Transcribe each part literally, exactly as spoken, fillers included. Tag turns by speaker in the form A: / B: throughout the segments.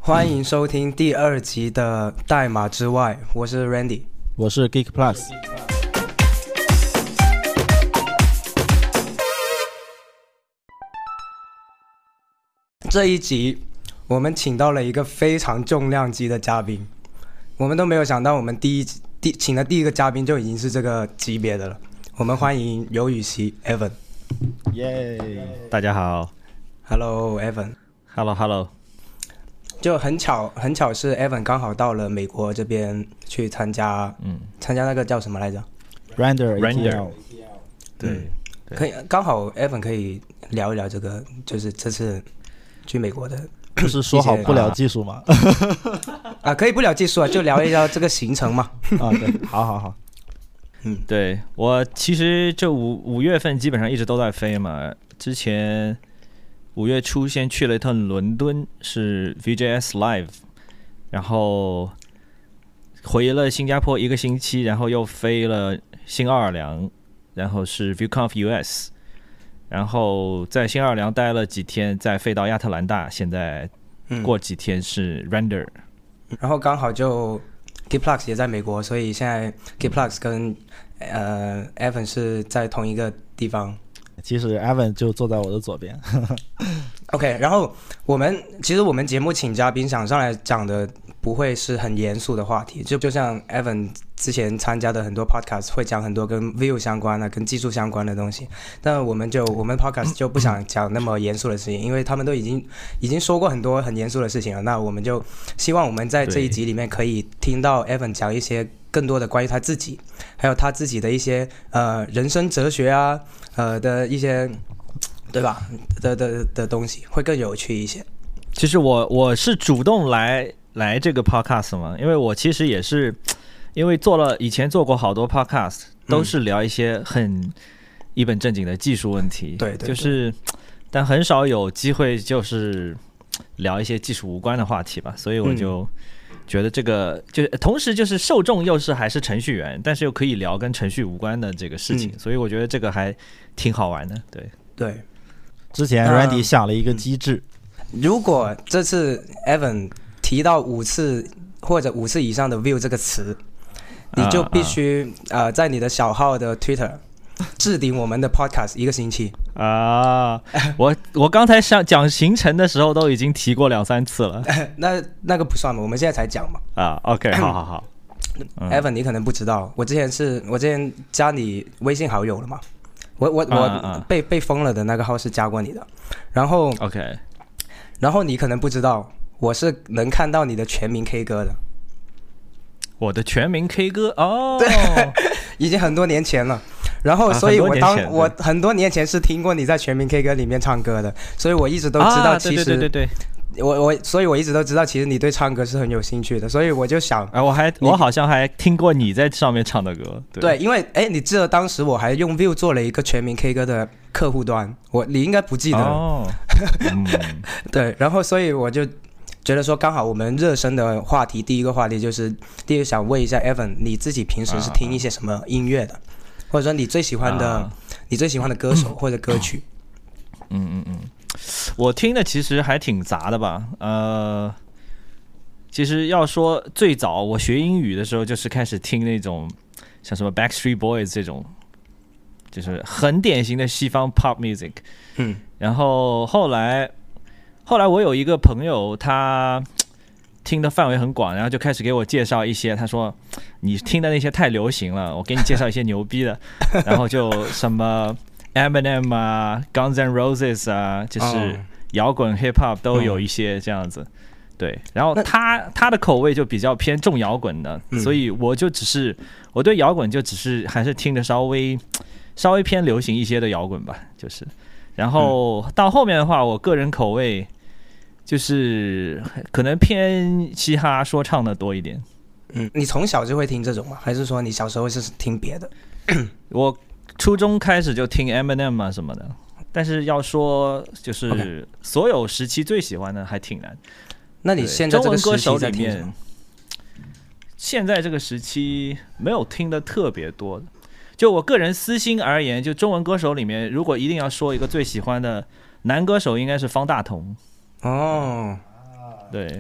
A: 欢迎收听第二集的代码之外，我是 Randy，
B: 我是 Geek Plus。
A: 这一集我们请到了一个非常重量级的嘉宾，我们都没有想到我们第一第请的第一个嘉宾就已经是这个级别的了。我们欢迎尤雨熙 Evan。
B: 耶、
C: yeah ！大家好
A: ，Hello Evan。Hello
C: Hello。
A: 就很巧，很巧是 Evan 刚好到了美国这边去参加，嗯，参加那个叫什么来着
B: ？Render
C: Render。
A: 对，嗯、可以刚好 Evan 可以聊一聊这个，就是这次去美国的。
B: 不是说好不聊技术吗？
A: 啊，可以不聊技术啊，就聊一聊这个行程嘛。
B: 啊，对，好好好。
C: 嗯，对我其实这五五月份基本上一直都在飞嘛，之前。五月初先去了一趟伦敦，是 V J S Live， 然后回了新加坡一个星期，然后又飞了新奥尔良，然后是 ViewConf U S， 然后在新奥尔良待了几天，再飞到亚特兰大，现在过几天是 Render，
A: 嗯、然后刚好就 Geekplus 也在美国，所以现在 Geekplus 跟呃 Evan 是在同一个地方。
B: 其实 Evan 就坐在我的左边。
A: OK， 然后我们其实我们节目请嘉宾想上来讲的不会是很严肃的话题，就就像 Evan 之前参加的很多 podcast 会讲很多跟 view 相关的、跟技术相关的东西，但我们就我们 podcast 就不想讲那么严肃的事情，因为他们都已经已经说过很多很严肃的事情了。那我们就希望我们在这一集里面可以听到 Evan 讲一些更多的关于他自己，还有他自己的一些呃人生哲学啊，呃的一些。对吧？的的的东西会更有趣一些。
C: 其实我我是主动来来这个 podcast 嘛，因为我其实也是因为做了以前做过好多 podcast， 都是聊一些很一本正经的技术问题，
A: 嗯、对, 对对，
C: 就是但很少有机会就是聊一些技术无关的话题吧，所以我就觉得这个、嗯、就同时就是受众又是还是程序员，但是又可以聊跟程序无关的这个事情，嗯、所以我觉得这个还挺好玩的，对
A: 对。
B: 之前 Randy 想了一个机制、
A: 嗯，如果这次 Evan 提到五次或者五次以上的 view 这个词，你就必须、啊啊、呃在你的小号的 Twitter 置顶我们的 podcast 一个星期
C: 啊。我我刚才想讲行程的时候都已经提过两三次了，
A: 那那个不算嘛，我们现在才讲嘛。
C: 啊 ，OK， 好好好。
A: Evan 你可能不知道，我之前是我之前加你微信好友了嘛。我我我被被封了的那个号是加过你的，然后
C: OK，
A: 然后你可能不知道，我是能看到你的全民 K 歌的。
C: 我的全民 K 歌哦，
A: 对，已经很多年前了。然后，所以我当、啊、我很多年前是听过你在全民 K 歌里面唱歌的，所以我一直都知道，其实、啊、对对对对对。我我所以我一直都知道，其实你对唱歌是很有兴趣的，所以我就想，
C: 啊，我还我好像还听过你在上面唱的歌，对，
A: 对因为哎，你记得当时我还用 View 做了一个全民 K 歌的客户端，我你应该不记得了，
C: 哦，嗯、
A: 对，然后所以我就觉得说，刚好我们热身的话题，第一个话题就是第一个想问一下 Evan， 你自己平时是听一些什么音乐的，啊、或者说你最喜欢的、啊、你最喜欢的歌手或者歌曲？
C: 嗯嗯嗯。我听的其实还挺杂的吧，呃，其实要说最早我学英语的时候，就是开始听那种像什么 Backstreet Boys 这种，就是很典型的西方 pop music。
A: 嗯，
C: 然后后来，后来我有一个朋友，他听的范围很广，然后就开始给我介绍一些，他说你听的那些太流行了，我给你介绍一些牛逼的，然后就什么。Eminem 啊 ，Guns N' Roses 啊，就是摇滚 Hip Hop 都有一些这样子，嗯、对。然后他他的口味就比较偏重摇滚的，嗯、所以我就只是我对摇滚就只是还是听的稍微稍微偏流行一些的摇滚吧，就是。然后到后面的话，我个人口味就是可能偏嘻哈说唱的多一点。
A: 嗯，你从小就会听这种吗？还是说你小时候是听别的？
C: 我。初中开始就听 Eminem 啊什么的，但是要说就是所有时期最喜欢的还挺难。
A: 那你现在这个时期在听什么？
C: 现在这个时期没有听的特别多的，就我个人私心而言，就中文歌手里面，如果一定要说一个最喜欢的男歌手，应该是方大同。
A: 哦，
C: 对。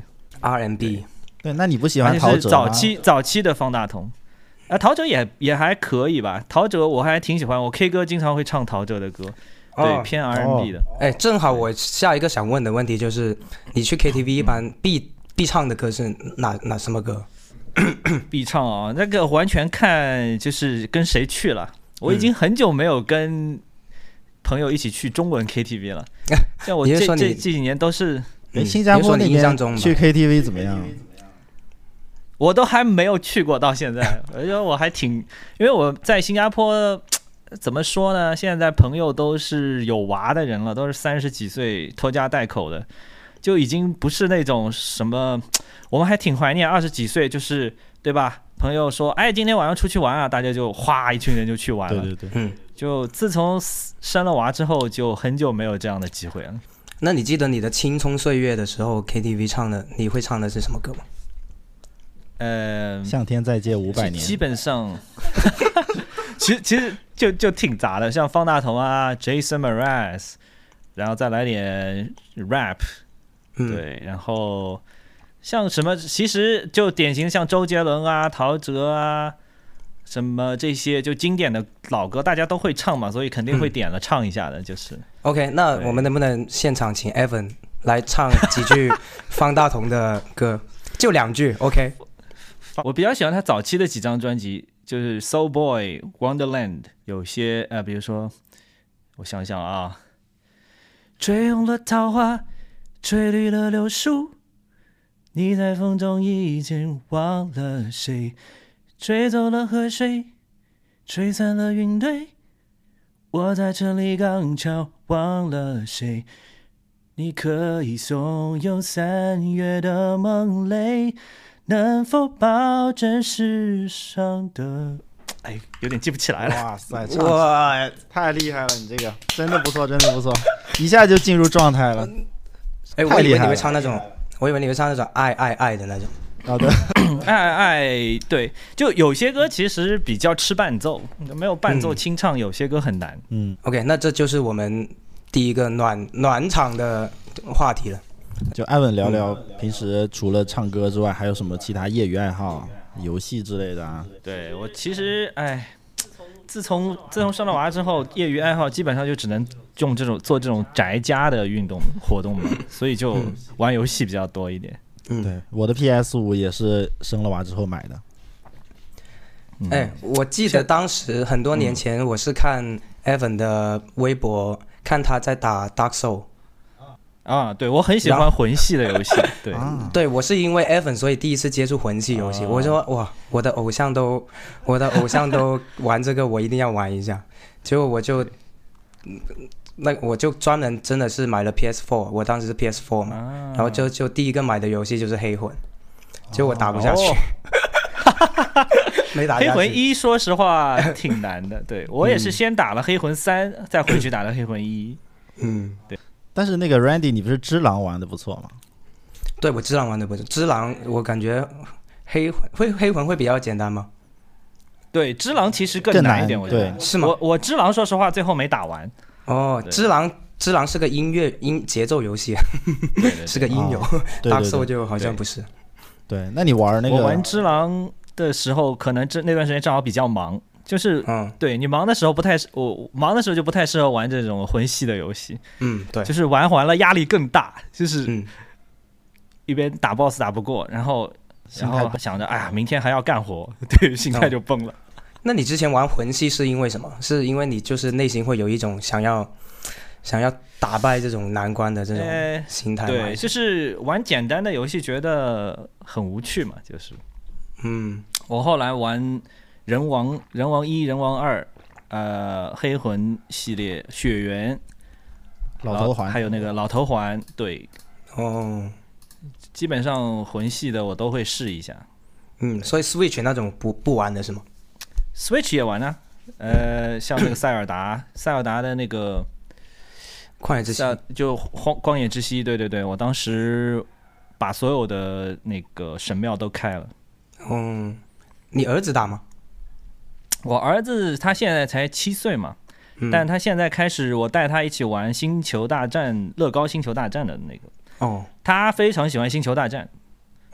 A: R and B。
B: 对，那你不喜欢陶喆吗？
C: 而且是早期早期的方大同。啊，陶喆也也还可以吧，陶喆我还挺喜欢，我 K 歌经常会唱陶喆的歌，对，
A: 哦
C: 偏 R and B 的。
A: 哎，正好我下一个想问的问题就是，你去 K T V 一般必必唱的歌是哪哪什么歌？
C: 必唱啊，那个完全看就是跟谁去了。我已经很久没有跟朋友一起去中文 K T V 了，像我这这这几年都是。
B: 哎，新加坡那边去 K T V 怎么样？
C: 我都还没有去过，到现在，我觉得我还挺，因为我在新加坡，怎么说呢？现在朋友都是有娃的人了，都是三十几岁拖家带口的，就已经不是那种什么，我们还挺怀念二十几岁，就是对吧？朋友说，哎，今天晚上出去玩啊，大家就哗一群人就去玩了。
B: 对对对，
A: 嗯，
C: 就自从生了娃之后，就很久没有这样的机会了。
A: 那你记得你的青葱岁月的时候 K T V 唱的，你会唱的是什么歌吗？
C: 呃，
B: 向天再借五百年，
C: 基本上，其实其实就就挺杂的，像方大同啊 ，Jason Mraz， 然后再来点 rap，、嗯、对，然后像什么，其实就典型像周杰伦啊、陶喆啊，什么这些就经典的老歌，大家都会唱嘛，所以肯定会点了唱一下的，就是。
A: OK， 那我们能不能现场请 Evan 来唱几句方大同的歌，就两句 ？OK。
C: 我比较喜欢他早期的几张专辑，就是《Soul Boy》、《Wonderland》，有些呃，比如说，我想想啊，吹红了桃花，吹绿了柳树，你在风中已经忘了谁，吹走了河水，吹散了云堆，我在这里刚巧忘了谁，你可以怂恿三月的梦泪。能否保证世上的？哎，有点记不起来了。
B: 哇塞，哇，太厉害了！你这个真的不错，真的不错，一下就进入状态了。
A: 哎，我以为你会唱那种，我以为你会唱那种爱爱爱的那种。
B: 好的，
C: 爱爱爱，对，就有些歌其实比较吃伴奏，没有伴奏清唱，有些歌很难。
B: 嗯
A: ，OK， 那这就是我们第一个暖暖场的话题了。
B: 就艾文聊聊平时除了唱歌之外还有什么其他业余爱好，游戏之类的啊？
C: 对，我其实哎，自从自从生了娃之后，业余爱好基本上就只能用这种做这种宅家的运动活动嘛，所以就玩游戏比较多一点。
B: 嗯，对，我的 P S 五 也是生了娃之后买的。
A: 哎、嗯，我记得当时很多年前我是看 Evan 的微博，看他在打 Dark Soul。
C: 啊，对，我很喜欢魂系的游戏。对，
B: 啊、
A: 对我是因为 Evan 所以第一次接触魂系游戏。啊、我说哇，我的偶像都，我的偶像都玩这个，我一定要玩一下。结果我就，那我就专门真的是买了 P S 四， 我当时是 P S 四 嘛，啊、然后就就第一个买的游戏就是黑魂，结果我打不下去。哦没打下去。
C: 黑魂一说实话挺难的，对我也是先打了黑魂三，嗯、再回去打了黑魂一。
A: 嗯，
C: 对。
B: 但是那个 Randy 你不是只狼玩的不错吗？
A: 对，我只狼玩的不错。只狼我感觉黑魂会黑魂会比较简单吗？
C: 对，只狼其实更难一点，我觉得。
A: 是吗？
C: 我我只狼说实话最后没打完。
A: 哦，只狼只狼是个音乐音节奏游戏，
C: 对对对是
A: 个音游。Dark Soul 就好像不是。
B: 对，那你玩那个？
C: 我玩只狼的时候，可能这那段时间正好比较忙。就是，嗯，对你忙的时候不太，我忙的时候就不太适合玩这种魂系的游戏，
A: 嗯，对，
C: 就是玩完了压力更大，就是一边打 boss 打不过，然后然后想着，哎呀，明天还要干活，对，心态就崩了。
A: 哦、那你之前玩魂系是因为什么？是因为你就是内心会有一种想要想要打败这种难关的这种心态吗？
C: 对，就是玩简单的游戏觉得很无趣嘛，就是，
A: 嗯，
C: 我后来玩。人王、人王一、人王二，呃，黑魂系列、血缘、
B: 老头环，
C: 还有那个老头环，对，
A: 哦，
C: 基本上魂系的我都会试一下。
A: 嗯，所以 Switch 那种不不玩的是吗
C: ？Switch 也玩啊，呃，像那个塞尔达，塞尔达的那个
A: 旷野之息，
C: 就荒旷野之息，对对对，我当时把所有的那个神庙都开了。
A: 嗯，你儿子打吗？
C: 我儿子他现在才七岁嘛，嗯、但他现在开始，我带他一起玩星球大战、乐高星球大战的那个。
A: 哦，
C: 他非常喜欢星球大战，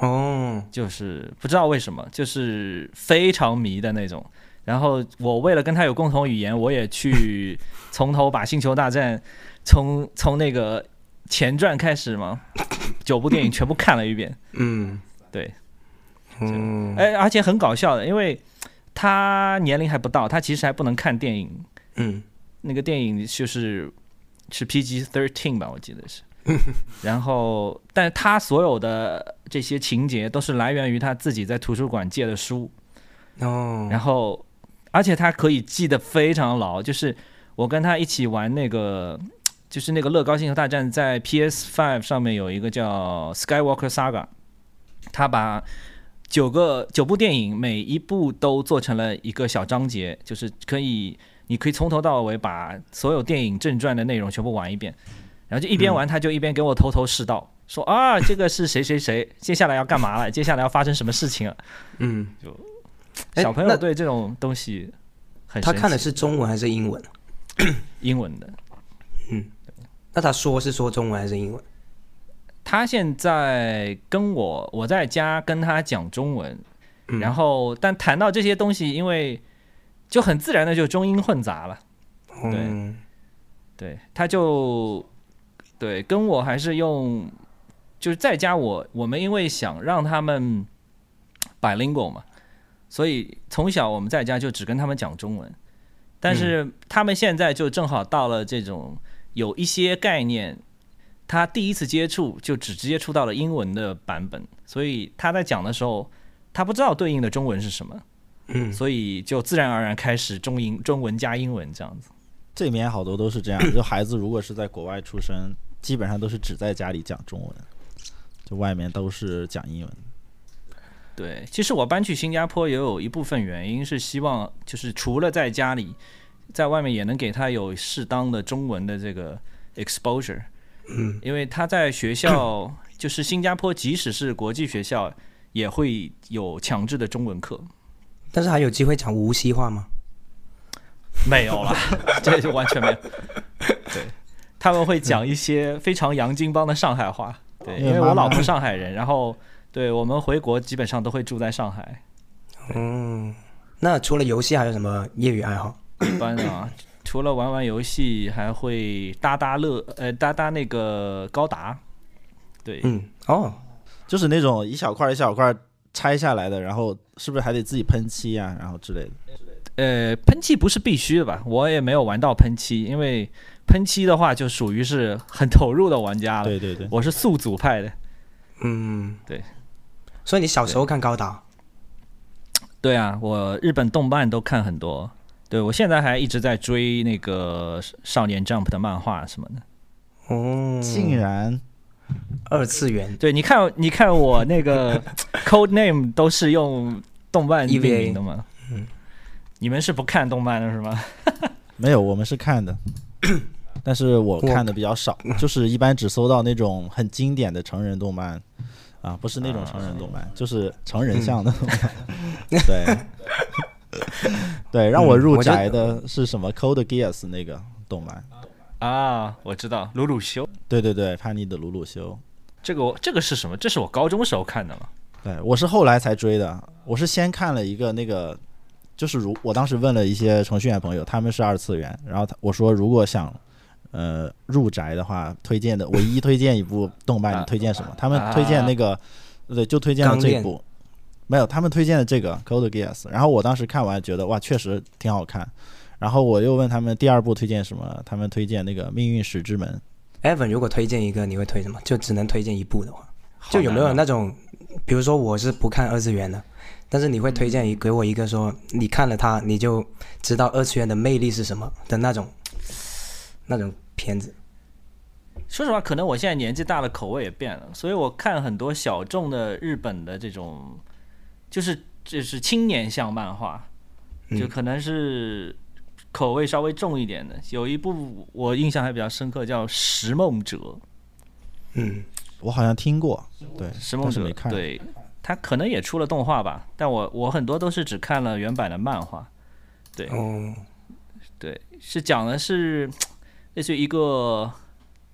A: 哦，
C: 就是不知道为什么，就是非常迷的那种。然后我为了跟他有共同语言，我也去从头把《星球大战》从从那个前传开始嘛，九部电影全部看了一遍。
A: 嗯，
C: 对，
A: 嗯，
C: 哎，而且很搞笑的，因为他年龄还不到，他其实还不能看电影。
A: 嗯，
C: 那个电影就是是 P G 十三 吧，我记得是。然后，但是他所有的这些情节都是来源于他自己在图书馆借的书。
A: 哦，
C: 然后，而且他可以记得非常牢，就是我跟他一起玩那个，就是那个乐高星球大战，在 P S 五 上面有一个叫 Skywalker Saga， 他把九个九部电影每一部都做成了一个小章节，就是可以你可以从头到尾把所有电影正传的内容全部玩一遍，然后就一边玩他就一边给我头头是道，说啊这个是谁谁谁，接下来要干嘛了，接下来要发生什么事情了。
A: 嗯，
C: 就小朋友对这种东西很神奇。
A: 他看的是中文还是英文？
C: 英文的。
A: 嗯，那他说是说中文还是英文？
C: 他现在跟我我在家跟他讲中文，
A: 嗯、
C: 然后但谈到这些东西，因为就很自然的就中英混杂了。对，
A: 嗯、
C: 对，他就对跟我还是用，就是在家我我们因为想让他们 bilingual 嘛，所以从小我们在家就只跟他们讲中文，但是他们现在就正好到了这种有一些概念。他第一次接触就只接触到了英文的版本，所以他在讲的时候，他不知道对应的中文是什么，
A: 嗯，
C: 所以就自然而然开始中英中文加英文这样子。
B: 这里面好多都是这样，就孩子如果是在国外出生，基本上都是只在家里讲中文，就外面都是讲英文。
C: 对，其实我搬去新加坡也有一部分原因是希望，就是除了在家里，在外面也能给他有适当的中文的这个 exposure。
A: 嗯，
C: 因为他在学校，就是新加坡，即使是国际学校，也会有强制的中文课。
A: 但是还有机会讲无锡话吗？
C: 没有了，这就完全没有。对，他们会讲一些非常洋泾浜的上海话。对，因为我老婆上海人，然后对我们回国基本上都会住在上海。
A: 嗯，那除了游戏还有什么业余爱好？
C: 一般啊。除了玩玩游戏，还会搭搭乐，呃，搭搭那个高达。对，
A: 嗯，哦，
B: 就是那种一小块一小块拆下来的，然后是不是还得自己喷漆啊，然后之类的？
C: 呃，喷漆不是必须的吧？我也没有玩到喷漆，因为喷漆的话就属于是很投入的玩家了。
B: 对对对，
C: 我是速组派的。
A: 嗯，
C: 对。
A: 所以你小时候看高达？
C: 对啊，我日本动漫都看很多。对，我现在还一直在追那个少年 Jump 的漫画什么的。
A: 哦，
B: 竟然
A: 二次元。
C: 对，你看，你看我那个 code name 都是用动漫命名的嘛。
A: 嗯，
C: 你们是不看动漫的是吗？
B: 没有，我们是看的，但是我看的比较少，就是一般只搜到那种很经典的成人动漫啊，不是那种成人动漫，啊、就是成人向的动漫。嗯、对。对，让我入宅的是什么 Code Geass 那个动漫
C: 啊，我知道鲁鲁修。
B: 对对对，叛逆的鲁鲁修。
C: 这个我这个是什么？这是我高中时候看的嘛。
B: 对，我是后来才追的。我是先看了一个那个，就是如我当时问了一些程序员朋友，他们是二次元，然后我说如果想呃入宅的话，推荐的唯一推荐一部动漫，你推荐什么？他们推荐那个，对，就推荐了这部。没有，他们推荐的这个 Code Geass， 然后我当时看完觉得哇，确实挺好看。然后我又问他们第二部推荐什么，他们推荐那个命运石之门。
A: Evan 如果推荐一个，你会推什么？就只能推荐一部的话，就有没有那种，比如说我是不看二次元的，但是你会推荐一给我一个说你看了它你就知道二次元的魅力是什么的那种那种片子。
C: 说实话，可能我现在年纪大了，口味也变了，所以我看很多小众的日本的这种。就是就是青年向漫画，就可能是口味稍微重一点的。嗯、有一部我印象还比较深刻，叫《拾梦者》。
A: 嗯，
B: 我好像听过，对，
C: 《拾梦者》
B: 没看。
C: 对，他可能也出了动画吧，但我我很多都是只看了原版的漫画。对，
A: 哦，
C: 对，是讲的是类似于一个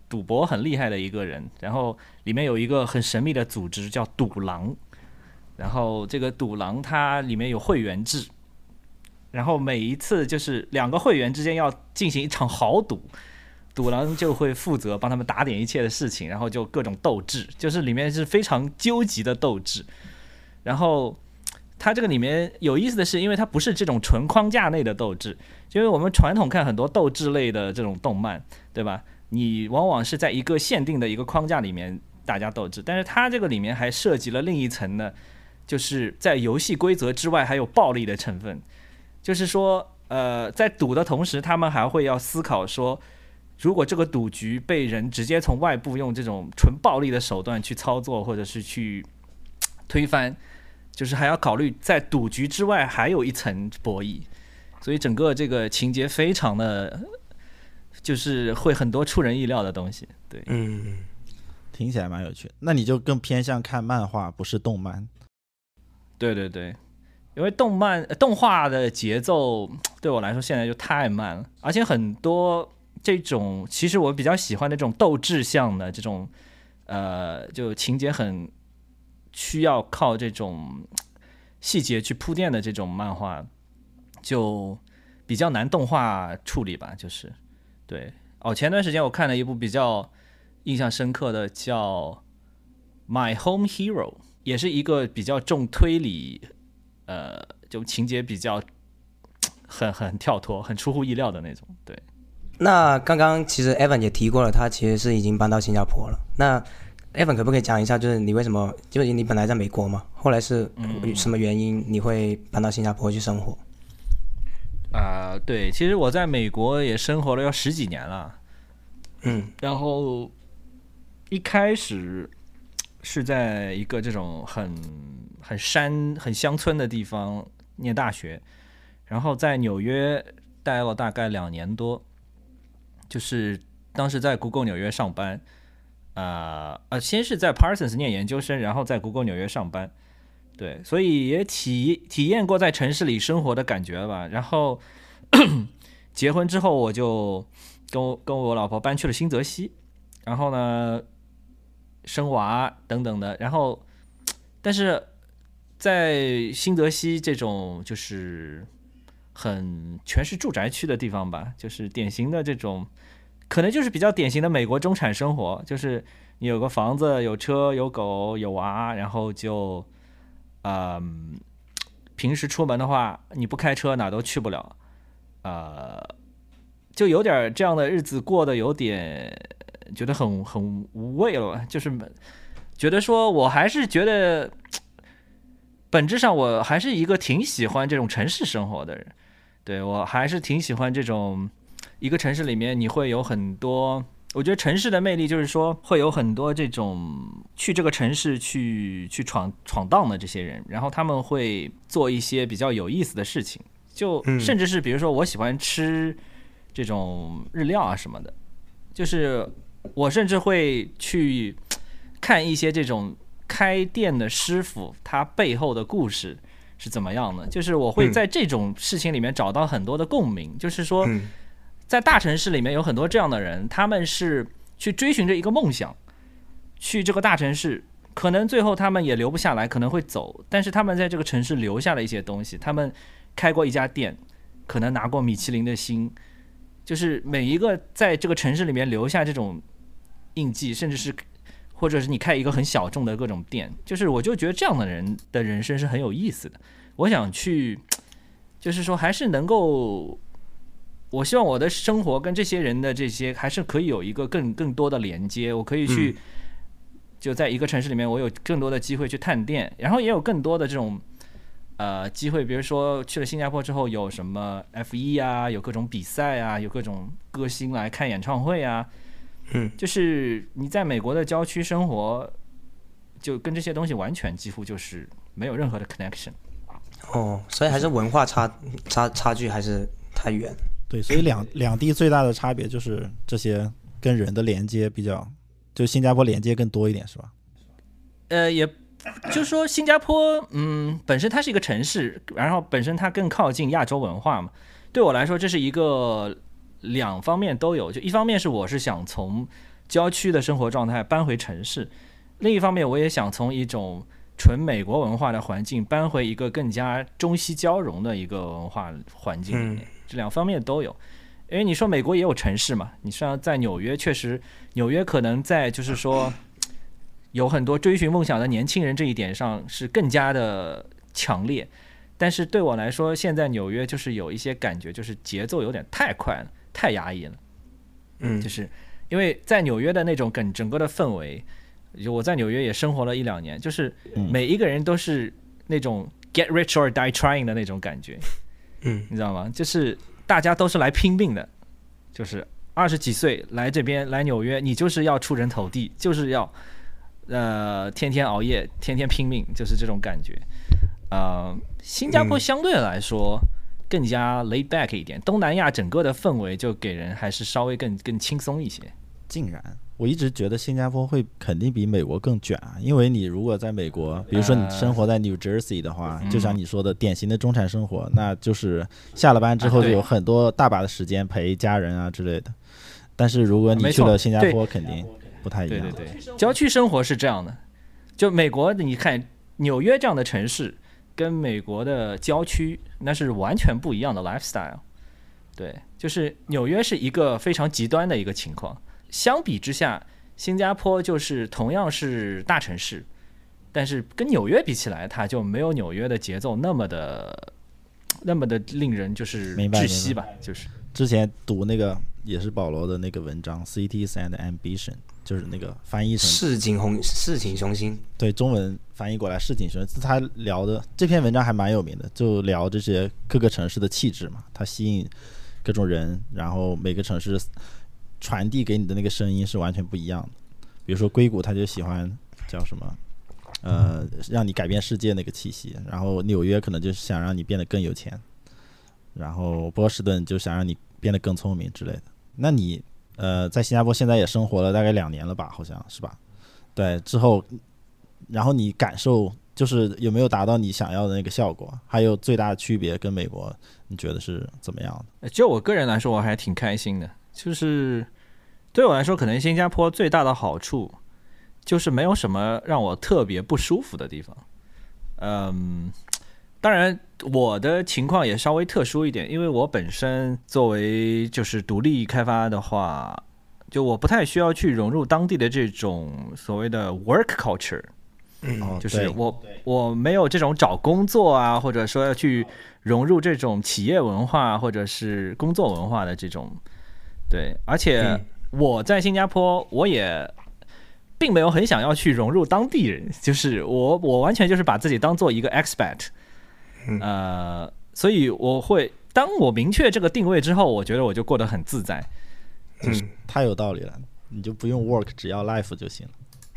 C: 赌博很厉害的一个人，然后里面有一个很神秘的组织叫赌狼，然后这个赌狼它里面有会员制，然后每一次就是两个会员之间要进行一场豪赌，赌狼就会负责帮他们打点一切的事情，然后就各种斗智，就是里面是非常究极的斗智。然后它这个里面有意思的是，因为它不是这种纯框架内的斗智，因为我们传统看很多斗智类的这种动漫，对吧？你往往是在一个限定的一个框架里面大家斗智，但是它这个里面还涉及了另一层呢，就是在游戏规则之外还有暴力的成分，就是说，呃，在赌的同时，他们还会要思考说，如果这个赌局被人直接从外部用这种纯暴力的手段去操作，或者是去推翻。就是还要考虑在赌局之外还有一层博弈，所以整个这个情节非常的，就是会很多出人意料的东西。对，
A: 嗯，
B: 听起来蛮有趣。那你就更偏向看漫画，不是动漫。
C: 对对对，因为动漫动画的节奏对我来说现在就太慢了，而且很多这种其实我比较喜欢的这种斗智向的这种，呃，就情节很。需要靠这种细节去铺垫的这种漫画，就比较难动画处理吧。就是对哦，前段时间我看了一部比较印象深刻的，叫《My Home Hero》，也是一个比较重推理，呃，就情节比较很很跳脱、很出乎意料的那种。对。
A: 那刚刚其实 Evan 也提过了，他其实是已经搬到新加坡了。那Evan 可不可以讲一下，就是你为什么，就是你本来在美国嘛，后来是什么原因你会搬到新加坡去生活？
C: 啊、呃，对，其实我在美国也生活了要十几年了，
A: 嗯，
C: 然后一开始是在一个这种很很山很乡村的地方念大学，然后在纽约待了大概两年多，就是当时在 Google 纽约上班。呃呃，先是在 Parsons 念研究生，然后在 Google 纽约上班，对，所以也体体验过在城市里生活的感觉吧。然后结婚之后，我就跟我跟我老婆搬去了新泽西，然后呢，生娃等等的。然后，但是在新泽西这种就是很全是住宅区的地方吧，就是典型的这种。可能就是比较典型的美国中产生活，就是你有个房子、有车、有狗、有娃，然后就，嗯，平时出门的话，你不开车哪都去不了，呃，就有点这样的日子过得有点觉得很很无味了，就是觉得说我还是觉得，本质上我还是一个挺喜欢这种城市生活的人，对，我还是挺喜欢这种。一个城市里面你会有很多，我觉得城市的魅力就是说会有很多这种去这个城市去去闯闯荡的这些人，然后他们会做一些比较有意思的事情，就甚至是比如说我喜欢吃这种日料啊什么的，就是我甚至会去看一些这种开店的师傅他背后的故事是怎么样的，就是我会在这种事情里面找到很多的共鸣，就是说在大城市里面有很多这样的人，他们是去追寻着一个梦想，去这个大城市，可能最后他们也留不下来，可能会走，但是他们在这个城市留下了一些东西，他们开过一家店，可能拿过米其林的星，就是每一个在这个城市里面留下这种印记，甚至是或者是你开一个很小众的各种店，就是我就觉得这样的人的人生是很有意思的。我想去，就是说还是能够。我希望我的生活跟这些人的这些还是可以有一个更更多的连接，我可以去就在一个城市里面，我有更多的机会去探店，然后也有更多的这种呃机会，比如说去了新加坡之后有什么 F 一 啊，有各种比赛啊，有各种歌星来看演唱会啊，
A: 嗯，
C: 就是你在美国的郊区生活，就跟这些东西完全几乎就是没有任何的 connection。
A: 哦，所以还是文化差差差距还是太远。
B: 对，所以两两地最大的差别就是这些跟人的连接比较，就新加坡连接更多一点，是吧？
C: 呃，也就是说新加坡，嗯，本身它是一个城市，然后本身它更靠近亚洲文化嘛。对我来说，这是一个两方面都有。就一方面是我是想从郊区的生活状态搬回城市，另一方面我也想从一种纯美国文化的环境搬回一个更加中西交融的一个文化环境里面，
A: 嗯、
C: 这两方面都有。因为你说美国也有城市嘛，你像在纽约，确实纽约可能在就是说有很多追寻梦想的年轻人这一点上是更加的强烈，但是对我来说，现在纽约就是有一些感觉，就是节奏有点太快了，太压抑了。
A: 嗯，
C: 就是因为在纽约的那种整整个的氛围，我在纽约也生活了一两年，就是每一个人都是那种 get rich or die trying 的那种感觉，
A: 嗯，
C: 你知道吗？就是大家都是来拼命的，就是二十几岁来这边来纽约，你就是要出人头地，就是要呃天天熬夜，天天拼命，就是这种感觉。呃，新加坡相对来说更加 laid back 一点，东南亚整个的氛围就给人还是稍微更更轻松一些。
B: 竟然，我一直觉得新加坡会肯定比美国更卷啊，因为你如果在美国，比如说你生活在 New Jersey 的话，呃、就像你说的典型的中产生活，嗯、那就是下了班之后就有很多大把的时间陪家人啊之类的。但是如果你去了新加坡，肯定不太一样。
C: 对对对，郊区生活是这样的，就美国你看纽约这样的城市。跟美国的郊区那是完全不一样的 lifestyle， 对，就是纽约是一个非常极端的一个情况。相比之下，新加坡就是同样是大城市，但是跟纽约比起来，它就没有纽约的节奏那么的那么的令人就是窒息吧。就是
B: 之前读那个也是保罗的那个文章 Cities and Ambition， 就是那个翻译成
A: 市井雄市井雄心，
B: 对，中文翻译过来市井雄心。他聊的这篇文章还蛮有名的，就聊这些各个城市的气质嘛，它吸引各种人，然后每个城市传递给你的那个声音是完全不一样的。比如说硅谷他就喜欢叫什么呃让你改变世界那个气息，然后纽约可能就是想让你变得更有钱，然后波士顿就想让你变得更聪明之类的。那你呃在新加坡现在也生活了大概两年了吧，好像是吧？对，之后然后你感受就是有没有达到你想要的那个效果，还有最大的区别跟美国你觉得是怎么样的？
C: 就我个人来说我还挺开心的，就是对我来说可能新加坡最大的好处就是没有什么让我特别不舒服的地方。嗯，当然我的情况也稍微特殊一点，因为我本身作为就是独立开发的话，就我不太需要去融入当地的这种所谓的 work culture，
B: 嗯，
C: 就是我我没有这种找工作啊，或者说要去融入这种企业文化或者是工作文化的这种，对，而且我在新加坡我也并没有很想要去融入当地人，就是我我完全就是把自己当做一个 expat， 呃，所以我会当我明确这个定位之后，我觉得我就过得很自在。
B: 就是太有道理了，你就不用 work， 只要 life 就行了。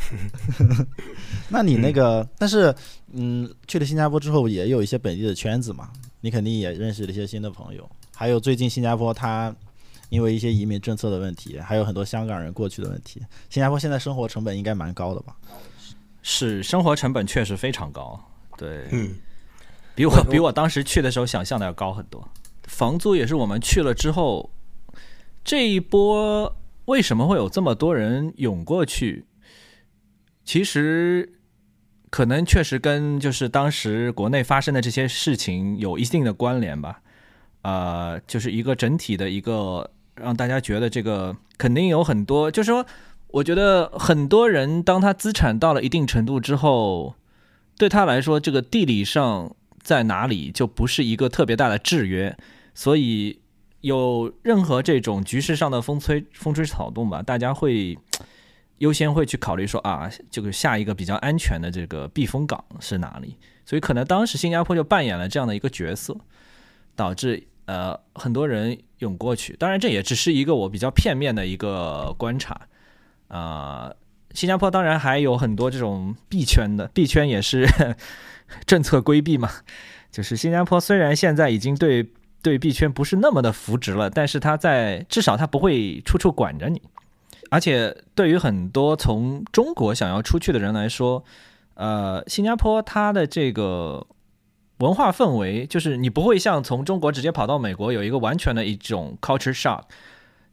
B: 那你那个，但是嗯，去了新加坡之后，也有一些本地的圈子嘛，你肯定也认识了一些新的朋友。还有最近新加坡它因为一些移民政策的问题，还有很多香港人过去的问题，新加坡现在生活成本应该蛮高的吧？
C: 是，生活成本确实非常高，对，
A: 嗯，
C: 比我比我当时去的时候想象的要高很多。房租也是我们去了之后，这一波为什么会有这么多人涌过去？其实可能确实跟就是当时国内发生的这些事情有一定的关联吧。呃，就是一个整体的一个让大家觉得这个肯定有很多，就是说我觉得很多人当他资产到了一定程度之后，对他来说这个地理上在哪里就不是一个特别大的制约，所以有任何这种局势上的风吹风吹草动吧，大家会优先会去考虑说啊，这个下一个比较安全的这个避风港是哪里，所以可能当时新加坡就扮演了这样的一个角色，导致呃很多人涌过去。当然这也只是一个我比较片面的一个观察啊、呃。新加坡当然还有很多这种币圈的，币圈也是政策规避嘛，就是新加坡虽然现在已经对对币圈不是那么的扶植了，但是它在至少它不会处处管着你。而且对于很多从中国想要出去的人来说，呃，新加坡它的这个文化氛围，就是你不会像从中国直接跑到美国有一个完全的一种 culture shock，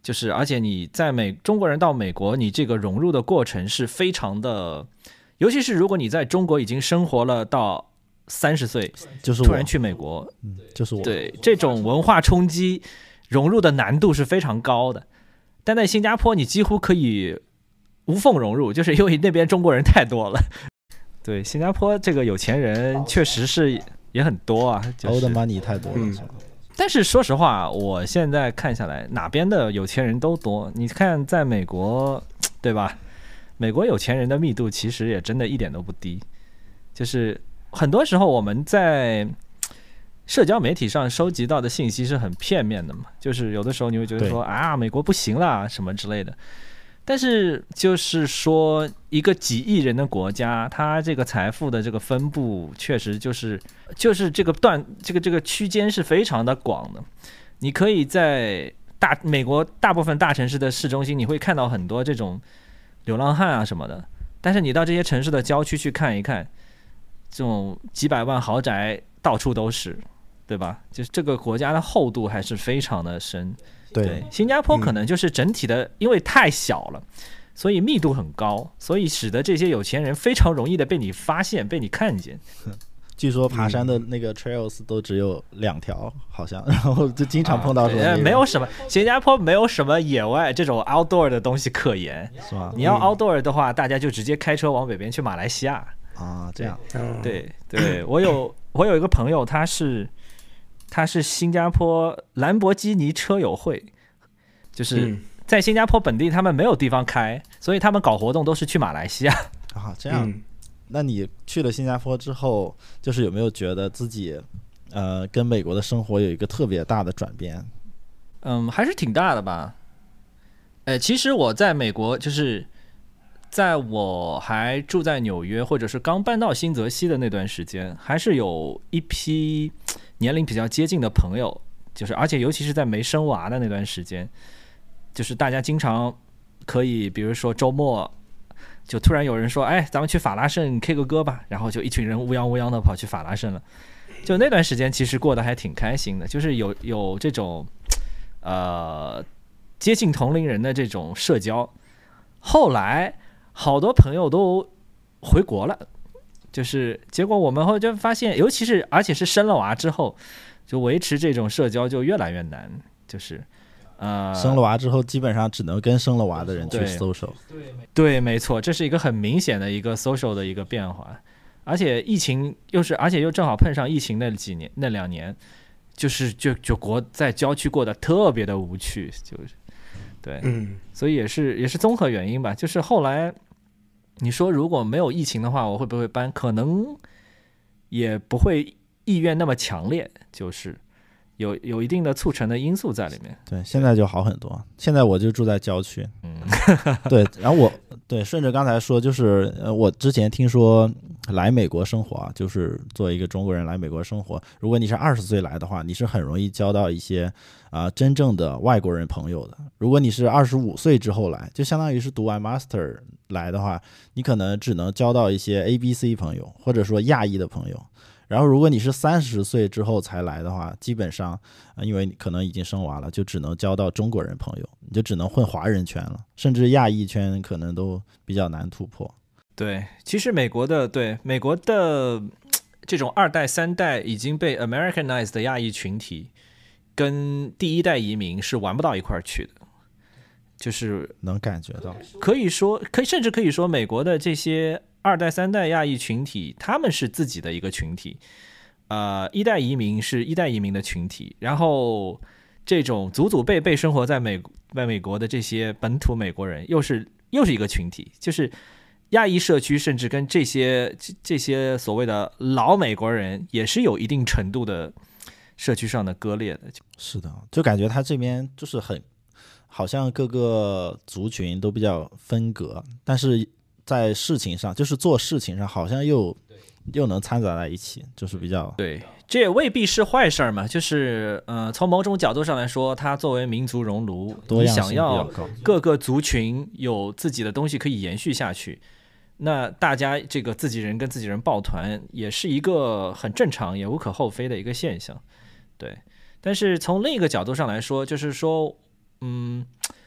C: 就是而且你在美中国人到美国，你这个融入的过程是非常的，尤其是如果你在中国已经生活了到三十岁，
B: 就是
C: 突然去美国，
B: 嗯，就是我，
C: 对这种文化冲击融入的难度是非常高的。但在新加坡，你几乎可以无缝融入，就是因为那边中国人太多了。对，新加坡这个有钱人确实是也很多啊，就是
B: old money 太多了。
A: 嗯
C: 但是说实话，我现在看下来，哪边的有钱人都多。你看，在美国，对吧？美国有钱人的密度其实也真的一点都不低。就是很多时候我们在社交媒体上收集到的信息是很片面的嘛，就是有的时候你会觉得说啊，美国不行啦什么之类的。但是就是说，一个几亿人的国家，它这个财富的这个分布，确实就是就是这个段这个这个区间是非常的广的。你可以在大美国大部分大城市的市中心，你会看到很多这种流浪汉啊什么的。但是你到这些城市的郊区去看一看，这种几百万豪宅到处都是，对吧？就是这个国家的厚度还是非常的深。对，新加坡可能就是整体的，嗯、因为太小了，所以密度很高，所以使得这些有钱人非常容易的被你发现、被你看见。
B: 据说爬山的那个 trails 都只有两条，好像，然后就经常碰到说、
C: 啊、没有什么，新加坡没有什么野外这种 outdoor 的东西可言，
B: 是吧？
C: 你要 outdoor 的话，大家就直接开车往北边去马来西亚
B: 啊，这样。
C: 对对, 对，我有我有一个朋友，他是。他是新加坡兰博基尼车友会，就是在新加坡本地他们没有地方开，所以他们搞活动都是去马来西亚
B: 啊。这样、嗯，那你去了新加坡之后，就是有没有觉得自己呃跟美国的生活有一个特别大的转变？
C: 嗯，还是挺大的吧。哎，其实我在美国就是在我还住在纽约或者是刚搬到新泽西的那段时间，还是有一批年龄比较接近的朋友，就是而且尤其是在没生娃的那段时间，就是大家经常可以比如说周末就突然有人说，哎，咱们去法拉盛 K 个歌吧，然后就一群人乌泱乌泱的跑去法拉盛了。就那段时间其实过得还挺开心的，就是有有这种呃接近同龄人的这种社交。后来好多朋友都回国了，就是结果我们后就发现，尤其是而且是生了娃之后，就维持这种社交就越来越难，就是呃，
B: 生了娃之后基本上只能跟生了娃的人去 social。
C: 对, 对，没错，这是一个很明显的一个 social 的一个变化。而且疫情又是，而且又正好碰上疫情那几年那两年，就是就就国在郊区过得特别的无趣，就是对，
A: 嗯，
C: 所以也是也是综合原因吧。就是后来你说如果没有疫情的话，我会不会搬？可能也不会意愿那么强烈，就是有有一定的促成的因素在里面。
B: 对，现在就好很多。现在我就住在郊区，
C: 嗯，
B: 对，然后我对顺着刚才说，就是呃，我之前听说来美国生活啊，就是作为一个中国人来美国生活，如果你是二十岁来的话，你是很容易交到一些啊、呃、真正的外国人朋友的。如果你是二十五岁之后来，就相当于是读完 master 来的话，你可能只能交到一些 A B C 朋友，或者说亚裔的朋友。然后如果你是三十岁之后才来的话，基本上、呃、因为你可能已经生娃了，就只能交到中国人朋友，你就只能混华人圈了，甚至亚裔圈可能都比较难突破。
C: 对，其实美国的对美国的这种二代三代已经被 Americanized 的亚裔群体跟第一代移民是玩不到一块儿去的，就是
B: 能感觉到，
C: 可以说可以甚至可以说美国的这些二代三代亚裔群体他们是自己的一个群体，呃，一代移民是一代移民的群体，然后这种祖祖辈辈生活在美在美国的这些本土美国人又是又是一个群体，就是亚裔社区甚至跟这些这些所谓的老美国人也是有一定程度的社区上的割裂的。
B: 是的，就感觉他这边就是很好像各个族群都比较分隔，但是在事情上就是做事情上好像又又能掺杂在一起，就是比较
C: 对，这也未必是坏事嘛。就是呃，从某种角度上来说，它作为民族熔炉，你想要各个族群有自己的东西可以延续下去，那大家这个自己人跟自己人抱团也是一个很正常也无可厚非的一个现象。对，但是从另一个角度上来说，就是说，嗯，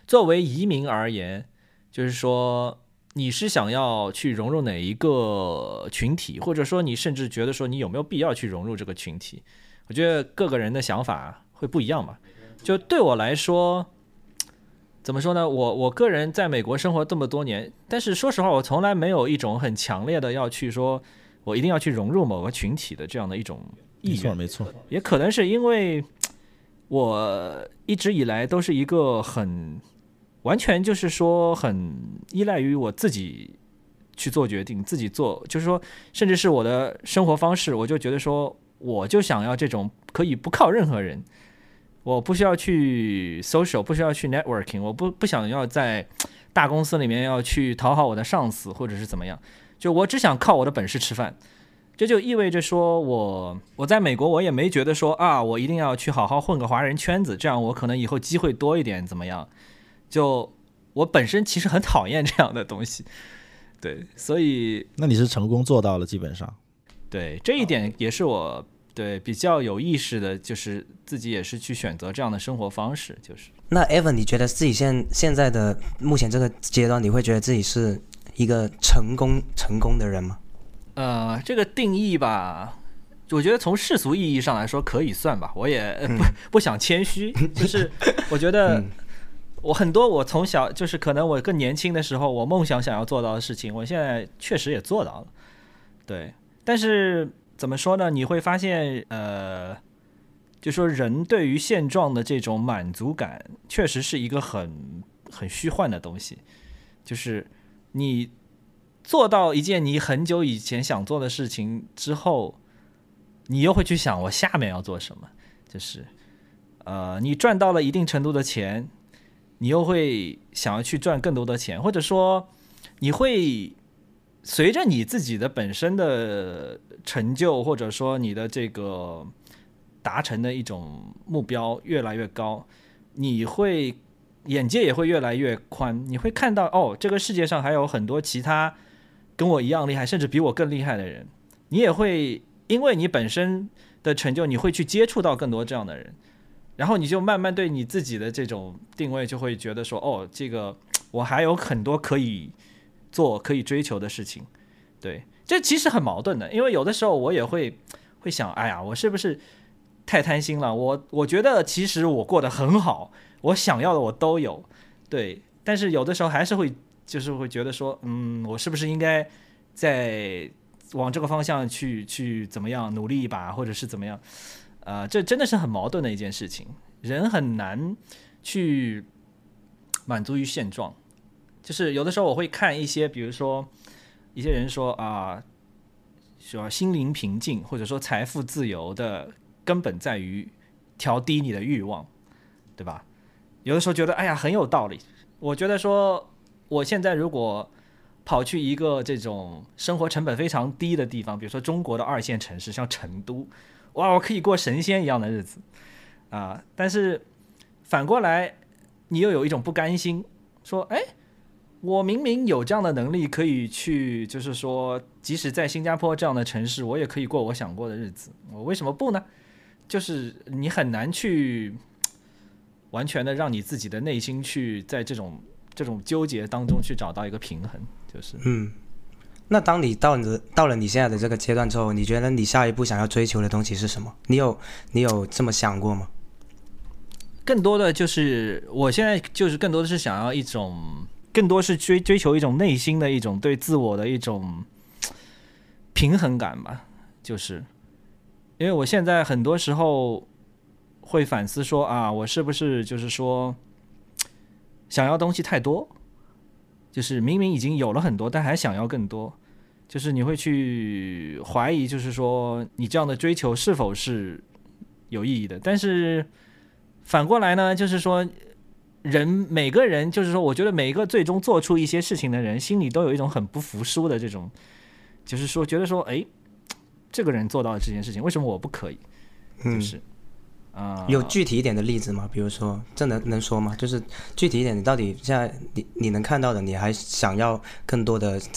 C: 作为移民而言，就是说你是想要去融入哪一个群体，或者说你甚至觉得说你有没有必要去融入这个群体，我觉得各个人的想法会不一样嘛。就对我来说，怎么说呢，我我个人在美国生活这么多年，但是说实话我从来没有一种很强烈的要去说我一定要去融入某个群体的这样的一种意愿。
B: 没错没错，
C: 也可能是因为我一直以来都是一个很完全就是说很依赖于我自己去做决定，自己做，就是说甚至是我的生活方式，我就觉得说我就想要这种可以不靠任何人，我不需要去 social， 不需要去 networking， 我不不想要在大公司里面要去讨好我的上司或者是怎么样，就我只想靠我的本事吃饭。这就意味着说我我在美国我也没觉得说啊我一定要去好好混个华人圈子，这样我可能以后机会多一点怎么样，就我本身其实很讨厌这样的东西。对，所以
B: 那你是成功做到了，基本上
C: 对这一点也是我对比较有意识的，就是自己也是去选择这样的生活方式。就是
A: 那 Evan 你觉得自己现现在的目前这个阶段，你会觉得自己是一个成功成功的人吗？
C: 呃，这个定义吧，我觉得从世俗意义上来说可以算吧，我也不、嗯、不想谦虚，就是我觉得我很多我从小就是可能我更年轻的时候我梦想想要做到的事情，我现在确实也做到了。对，但是怎么说呢？你会发现，呃，就说人对于现状的这种满足感，确实是一个很很虚幻的东西。就是你做到一件你很久以前想做的事情之后，你又会去想我下面要做什么。就是呃，你赚到了一定程度的钱，你又会想要去赚更多的钱，或者说你会随着你自己的本身的成就，或者说你的这个达成的一种目标越来越高，你会眼界也会越来越宽，你会看到哦，这个世界上还有很多其他跟我一样厉害，甚至比我更厉害的人。你也会因为你本身的成就，你会去接触到更多这样的人，然后你就慢慢对你自己的这种定位就会觉得说，哦，这个我还有很多可以做可以追求的事情。对，这其实很矛盾的，因为有的时候我也会会想，哎呀，我是不是太贪心了？我我觉得其实我过得很好，我想要的我都有，对，但是有的时候还是会就是会觉得说，嗯，我是不是应该再往这个方向去去怎么样努力一把，或者是怎么样？呃，这真的是很矛盾的一件事情，人很难去满足于现状。就是有的时候我会看一些，比如说一些人说啊，说心灵平静或者说财富自由的根本在于调低你的欲望，对吧？有的时候觉得哎呀很有道理。我觉得说我现在如果跑去一个这种生活成本非常低的地方，比如说中国的二线城市，像成都，哇，我可以过神仙一样的日子啊！但是反过来，你又有一种不甘心，说，哎，我明明有这样的能力，可以去，就是说，即使在新加坡这样的城市，我也可以过我想过的日子，我为什么不呢？就是你很难去完全的让你自己的内心去在这种这种纠结当中去找到一个平衡，就是
A: 嗯。那当你到了到了你现在的这个阶段之后，你觉得你下一步想要追求的东西是什么？你有你有这么想过吗？
C: 更多的就是我现在就是更多的是想要一种，更多是追追求一种内心的一种对自我的一种平衡感吧。就是因为我现在很多时候会反思说啊，我是不是就是说想要东西太多，就是明明已经有了很多，但还想要更多。就是你会去怀疑，就是说你这样的追求是否是有意义的。但是反过来呢，就是说人每个人，就是说我觉得每一个最终做出一些事情的人，心里都有一种很不服输的这种，就是说觉得说，哎，这个人做到了这件事情，为什么我不可以？就是、嗯呃、
A: 有具体一点的例子吗？比如说这能能说吗？就是具体一点，你到底现在你你能看到的，你还想要更多的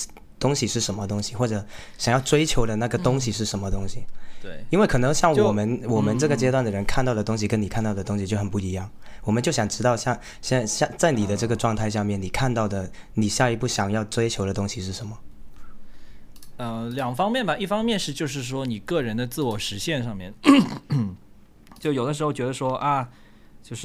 A: 东西是什么东西，或者想要追求的那个东西是什么东西。
C: 嗯、对，
A: 因为可能像我们
C: 就
A: 我们这个阶段的人看到的东西跟你看到的东西就很不一样，我们就想知道像现在像在你的这个状态下面，你看到的你下一步想要追求的东西是什么？
C: 呃，两方面吧，一方面是就是说你个人的自我实现上面，就有的时候觉得说啊，就是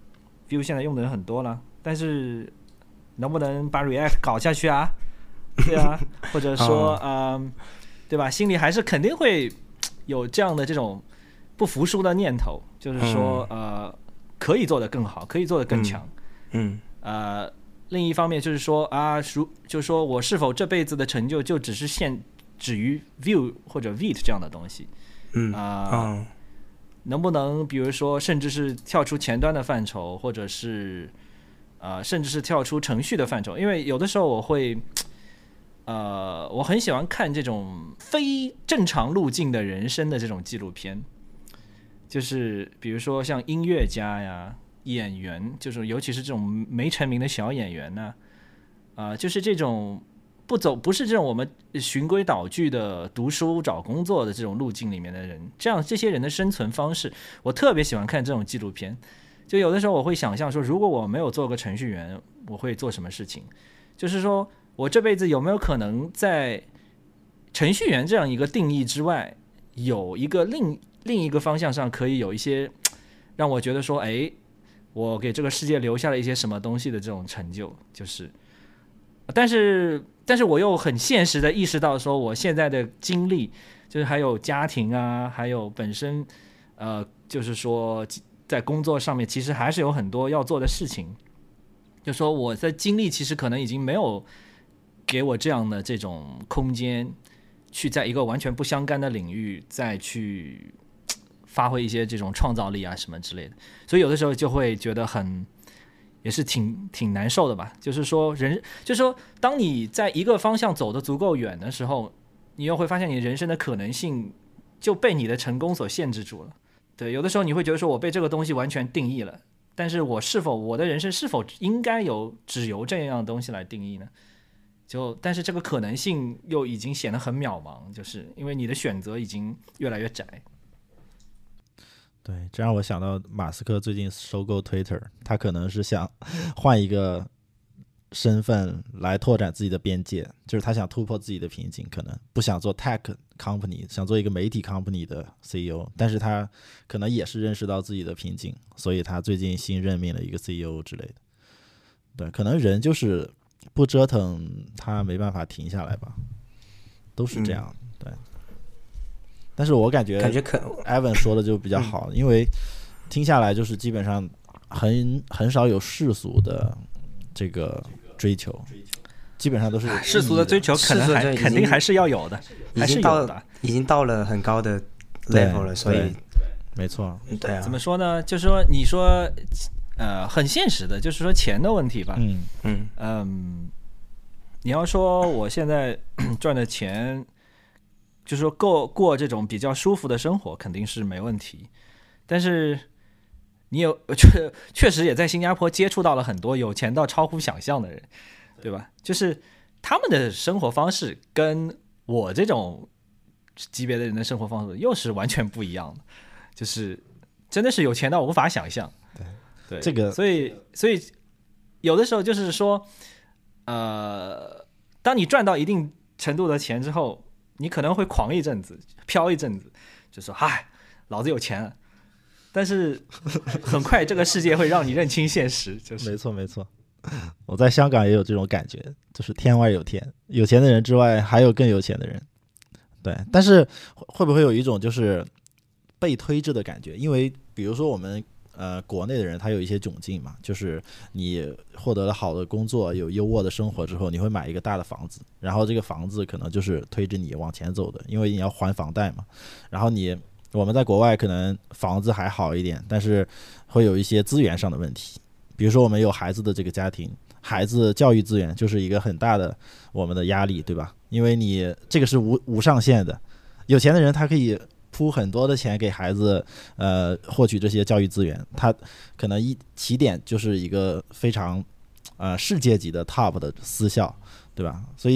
C: Vue 现在用的人很多了，但是能不能把 React 搞下去啊？对啊，或者说嗯、呃，对吧？心里还是肯定会有这样的这种不服输的念头，就是说、嗯、呃，可以做得更好，可以做得更强。
A: 嗯，
C: 嗯呃。另一方面就是说啊，如就是说我是否这辈子的成就就只是限止于 Vue 或者 Vite 这样的东西，
A: 嗯
C: 啊、
A: 呃嗯，
C: 能不能比如说甚至是跳出前端的范畴，或者是呃甚至是跳出程序的范畴？因为有的时候我会呃我很喜欢看这种非正常路径的人生的这种纪录片，就是比如说像音乐家呀。演员就是尤其是这种没成名的小演员呢、啊，呃，就是这种不走不是这种我们循规蹈矩的读书找工作的这种路径里面的人，这样这些人的生存方式，我特别喜欢看这种纪录片。就有的时候我会想象说，如果我没有做个程序员，我会做什么事情？就是说我这辈子有没有可能在程序员这样一个定义之外，有一个另另一个方向上可以有一些让我觉得说，哎。我给这个世界留下了一些什么东西的这种成就，就是，但是但是我又很现实的意识到说，我现在的经历，就是还有家庭啊，还有本身，呃，就是说在工作上面，其实还是有很多要做的事情。就说我的精力其实可能已经没有给我这样的这种空间，去在一个完全不相干的领域再去。发挥一些这种创造力啊什么之类的，所以有的时候就会觉得很，也是挺挺难受的吧。就是说人，就是说，当你在一个方向走得足够远的时候，你又会发现你人生的可能性就被你的成功所限制住了。对，有的时候你会觉得说我被这个东西完全定义了，但是我是否我的人生是否应该有只由这样的东西来定义呢？就但是这个可能性又已经显得很渺茫，就是因为你的选择已经越来越窄。
B: 对，这让我想到马斯克最近收购 Twitter， 他可能是想换一个身份来拓展自己的边界，就是他想突破自己的瓶颈，可能不想做 tech company， 想做一个媒体 company 的 C E O， 但是他可能也是认识到自己的瓶颈，所以他最近新任命了一个 C E O 之类的。对，可能人就是不折腾，他没办法停下来吧，都是这样。嗯、对。但是我感觉
A: 感觉可
B: Evan 说的就比较好，因为听下来就是基本上很很少有世俗的这个追求，基本上都是
C: 世俗的追求，可能还肯定还是要有的，
A: 已经到已经到了很高的 level 了，所以
B: 没错，
A: 对啊。
C: 怎么说呢？就是说，你说呃很现实的，就是说钱的问题吧。
B: 嗯
A: 嗯
C: 嗯，你要说我现在赚的钱。就是说过过这种比较舒服的生活肯定是没问题，但是你有确确实也在新加坡接触到了很多有钱到超乎想象的人，对吧？就是他们的生活方式跟我这种级别的人的生活方式又是完全不一样的，就是真的是有钱到无法想象。
B: 对
C: 对，
B: 这个
C: 所以所以有的时候就是说，呃，当你赚到一定程度的钱之后。你可能会狂一阵子，飘一阵子，就说嗨，老子有钱了。但是很快这个世界会让你认清现实，就是
B: 没错没错。我在香港也有这种感觉，就是天外有天，有钱的人之外还有更有钱的人。对，但是会不会有一种就是被推着的感觉？因为比如说我们呃国内的人他有一些窘境嘛，就是你获得了好的工作，有优渥的生活之后，你会买一个大的房子，然后这个房子可能就是推着你往前走的，因为你要还房贷嘛。然后你我们在国外可能房子还好一点，但是会有一些资源上的问题，比如说我们有孩子的这个家庭，孩子教育资源就是一个很大的我们的压力，对吧？因为你这个是无无上限的，有钱的人他可以铺很多的钱给孩子，呃，获取这些教育资源，他可能一起点就是一个非常，呃，世界级的 top 的私校，对吧？所以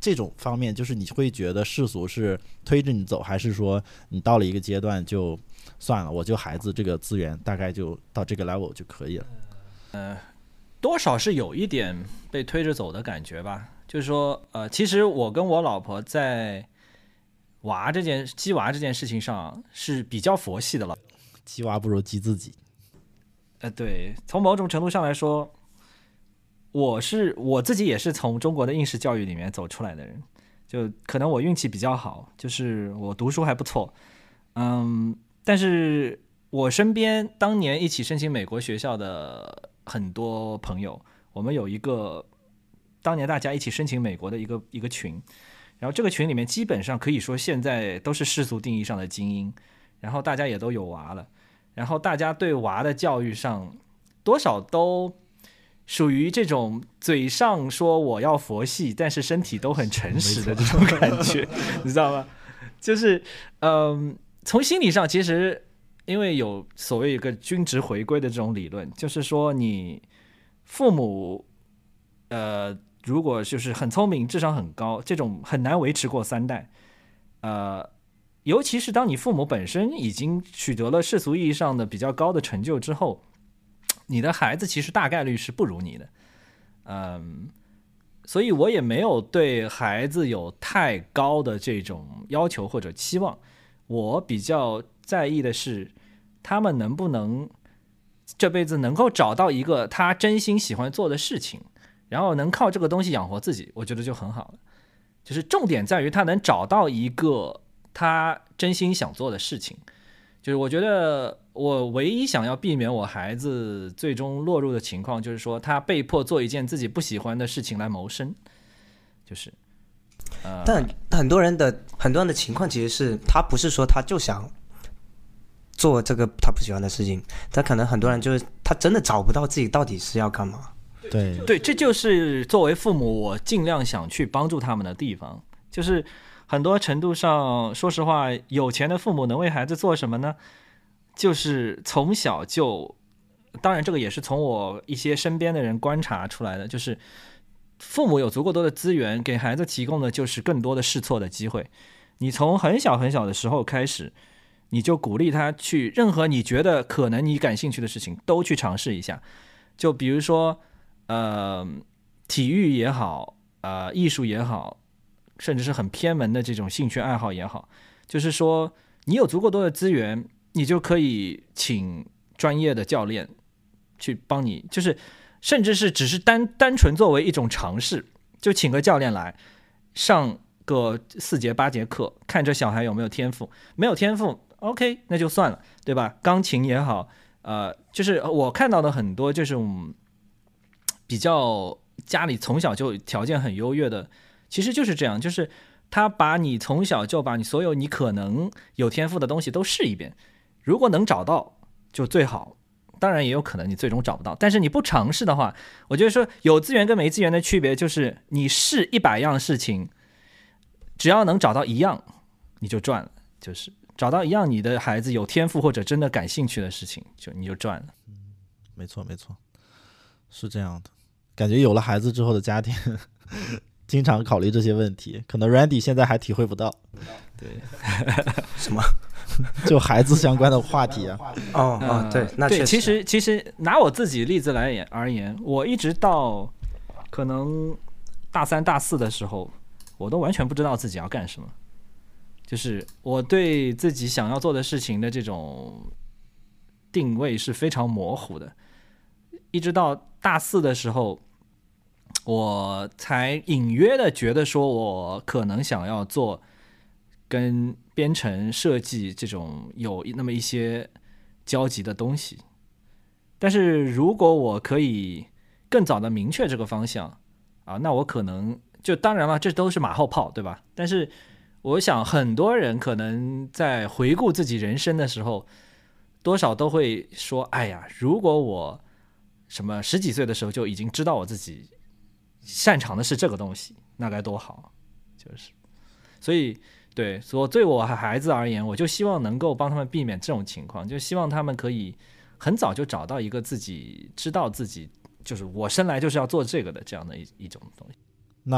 B: 这种方面，就是你会觉得世俗是推着你走，还是说你到了一个阶段就算了，我就孩子这个资源大概就到这个 level 就可以了？
C: 呃，多少是有一点被推着走的感觉吧。就是说，呃，其实我跟我老婆在娃这件鸡娃这件事情上是比较佛系的了。
B: 鸡娃不如鸡自己。
C: 呃，对，从某种程度上来说，我是我自己也是从中国的应试教育里面走出来的人，就可能我运气比较好，就是我读书还不错，嗯，但是我身边当年一起申请美国学校的很多朋友，我们有一个当年大家一起申请美国的一个一个群，然后这个群里面基本上可以说现在都是世俗定义上的精英，然后大家也都有娃了，然后大家对娃的教育上多少都属于这种嘴上说我要佛系，但是身体都很诚实的这种感觉，你知道吗？就是嗯，从心理上其实因为有所谓一个均值回归的这种理论，就是说你父母呃如果就是很聪明，智商很高，这种很难维持过三代，呃尤其是当你父母本身已经取得了世俗意义上的比较高的成就之后，你的孩子其实大概率是不如你的，嗯，所以我也没有对孩子有太高的这种要求或者期望，我比较在意的是他们能不能这辈子能够找到一个他真心喜欢做的事情，然后能靠这个东西养活自己，我觉得就很好了。就是重点在于他能找到一个他真心想做的事情，就是我觉得我唯一想要避免我孩子最终落入的情况，就是说他被迫做一件自己不喜欢的事情来谋生，就是，呃，
A: 但很多人的很多人的情况其实是他不是说他就想做这个他不喜欢的事情，他可能很多人就是他真的找不到自己到底是要干嘛。
B: 对
C: 对，这就是作为父母我尽量想去帮助他们的地方，就是很多程度上，说实话，有钱的父母能为孩子做什么呢？就是从小就，当然这个也是从我一些身边的人观察出来的，就是父母有足够多的资源，给孩子提供的就是更多的试错的机会。你从很小很小的时候开始，你就鼓励他去任何你觉得可能你感兴趣的事情都去尝试一下，就比如说，呃，体育也好，呃，艺术也好，甚至是很偏门的这种兴趣爱好也好，就是说你有足够多的资源，你就可以请专业的教练去帮你，就是甚至是只是单单纯作为一种尝试，就请个教练来上个四节八节课，看这小孩有没有天赋，没有天赋 OK 那就算了，对吧？钢琴也好，呃，就是我看到的很多这种比较家里从小就条件很优越的，其实就是这样，就是他把你从小就把你所有你可能有天赋的东西都试一遍，如果能找到就最好，当然也有可能你最终找不到，但是你不尝试的话，我觉得说有资源跟没资源的区别就是你试一百样事情，只要能找到一样你就赚了，就是找到一样你的孩子有天赋或者真的感兴趣的事情，就你就赚了。
B: 嗯，没错没错，是这样的。感觉有了孩子之后的家庭经常考虑这些问题，可能 Randy 现在还体会不到。
C: 对，
A: 什么？
B: 就孩子相关的话题啊。
A: 哦哦，对，那确实。
C: 对，其实其实拿我自己例子来言而言，我一直到可能大三大四的时候，我都完全不知道自己要干什么，就是我对自己想要做的事情的这种定位是非常模糊的，一直到大四的时候，我才隐约的觉得说我可能想要做跟编程设计这种有那么一些交集的东西，但是如果我可以更早的明确这个方向啊，那我可能就当然了，这都是马后炮，对吧？但是我想很多人可能在回顾自己人生的时候，多少都会说，哎呀，如果我什么十几岁的时候就已经知道我自己擅长的是这个东西，那该多好。就是所以对，所以对我孩子而言，我就希望能够帮他们避免这种情况，就希望他们可以很早就找到一个自己知道自己就是我生来就是要做这个的这样的一一种东西。
B: 那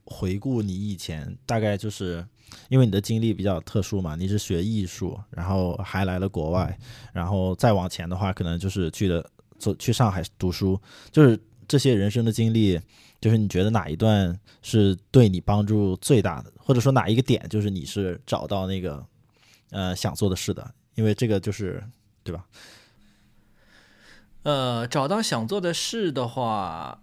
B: 回顾你以前，大概就是因为你的经历比较特殊嘛，你是学艺术，然后还来了国外，然后再往前的话，可能就是去了走去上海读书，就是这些人生的经历，就是你觉得哪一段是对你帮助最大的，或者说哪一个点就是你是找到那个呃想做的事的，因为这个就是对吧？
C: 呃，找到想做的事的话，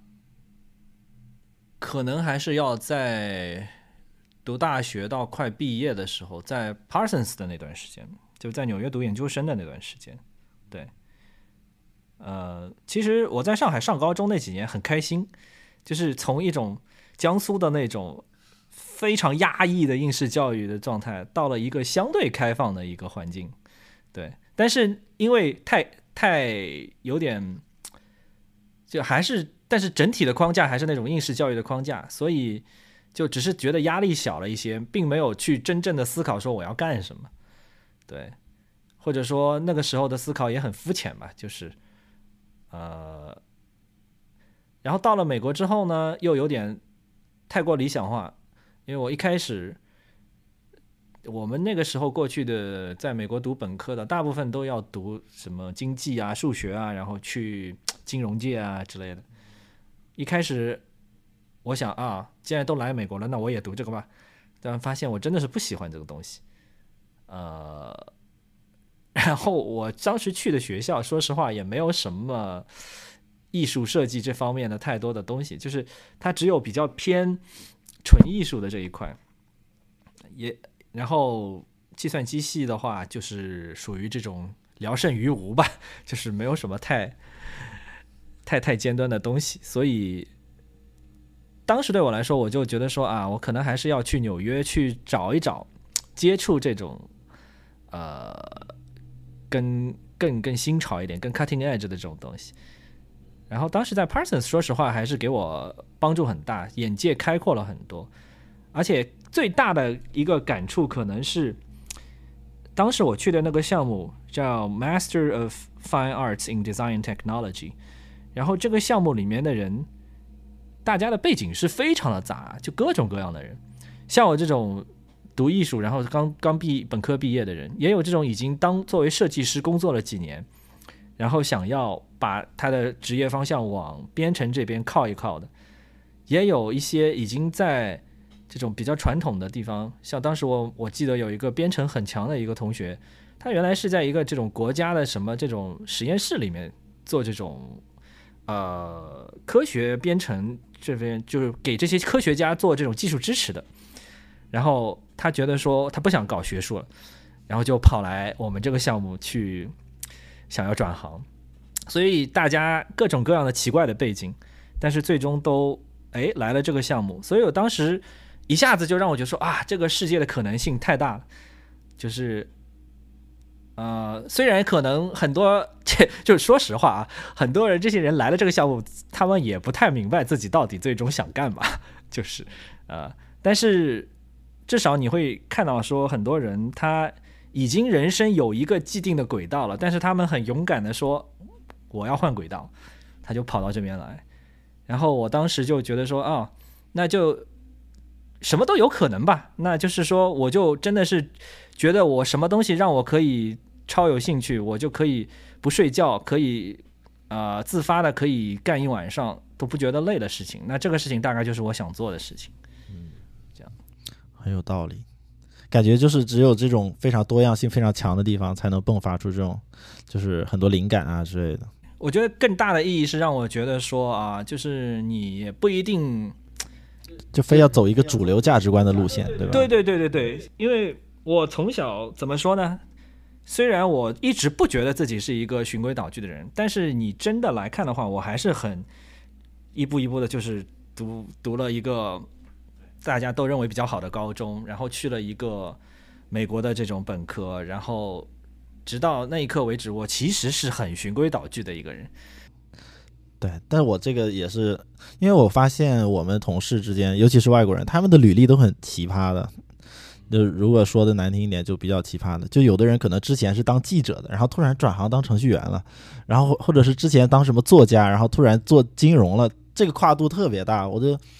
C: 可能还是要在读大学到快毕业的时候，在 Parsons 的那段时间，就在纽约读研究生的那段时间。对，呃，其实我在上海上高中那几年很开心，就是从一种江苏的那种非常压抑的应试教育的状态，到了一个相对开放的一个环境。对，但是因为太太有点，就还是，但是整体的框架还是那种应试教育的框架，所以就只是觉得压力小了一些，并没有去真正的思考说我要干什么。对，或者说那个时候的思考也很肤浅吧，就是呃，然后到了美国之后呢，又有点太过理想化，因为我一开始。我们那个时候过去的在美国读本科的大部分都要读什么经济啊、数学啊，然后去金融界啊之类的。一开始我想啊，既然都来美国了，那我也读这个吧。但发现我真的是不喜欢这个东西。呃，然后我当时去的学校，说实话也没有什么艺术设计这方面的太多的东西，就是它只有比较偏纯艺术的这一块。也然后计算机系的话，就是属于这种聊胜于无吧，就是没有什么太太太尖端的东西，所以当时对我来说，我就觉得说啊，我可能还是要去纽约去找一找，接触这种呃更更更新潮一点、更 cutting edge 的这种东西。然后当时在 Parsons， 说实话还是给我帮助很大，眼界开阔了很多，而且。最大的一个感触可能是，当时我去的那个项目叫 Master of Fine Arts in Design Technology， 然后这个项目里面的人，大家的背景是非常的杂，就各种各样的人，像我这种读艺术，然后刚刚毕本科毕业的人，也有这种已经当作为设计师工作了几年，然后想要把他的职业方向往编程这边靠一靠的，也有一些已经在这种比较传统的地方，像当时我我记得有一个编程很强的一个同学，他原来是在一个这种国家的什么这种实验室里面做这种呃科学编程这边，就是给这些科学家做这种技术支持的。然后他觉得说他不想搞学术了，然后就跑来我们这个项目去想要转行。所以大家各种各样的奇怪的背景，但是最终都哎来了这个项目。所以我当时一下子就让我觉得说啊，这个世界的可能性太大了，就是呃，虽然可能很多，就是说实话啊，很多人这些人来了这个项目，他们也不太明白自己到底最终想干嘛，就是呃，但是至少你会看到说，很多人他已经人生有一个既定的轨道了，但是他们很勇敢的说我要换轨道，他就跑到这边来，然后我当时就觉得说啊，那就。什么都有可能吧，那就是说我就真的是觉得我什么东西让我可以超有兴趣，我就可以不睡觉，可以呃自发的可以干一晚上都不觉得累的事情，那这个事情大概就是我想做的事情。
B: 嗯，
C: 这样
B: 很有道理，感觉就是只有这种非常多样性非常强的地方才能迸发出这种就是很多灵感啊之类的。
C: 我觉得更大的意义是让我觉得说啊，就是你也不一定
B: 就非要走一个主流价值观的路线，对吧？
C: 对对对对对，因为我从小怎么说呢？虽然我一直不觉得自己是一个循规蹈矩的人，但是你真的来看的话，我还是很一步一步的，就是读读了一个大家都认为比较好的高中，然后去了一个美国的这种本科，然后直到那一刻为止，我其实是很循规蹈矩的一个人。
B: 对，但我这个也是，因为我发现我们同事之间，尤其是外国人，他们的履历都很奇葩的。就如果说的难听一点，就比较奇葩的。就有的人可能之前是当记者的，然后突然转行当程序员了，然后或者是之前当什么作家，然后突然做金融了，这个跨度特别大。我就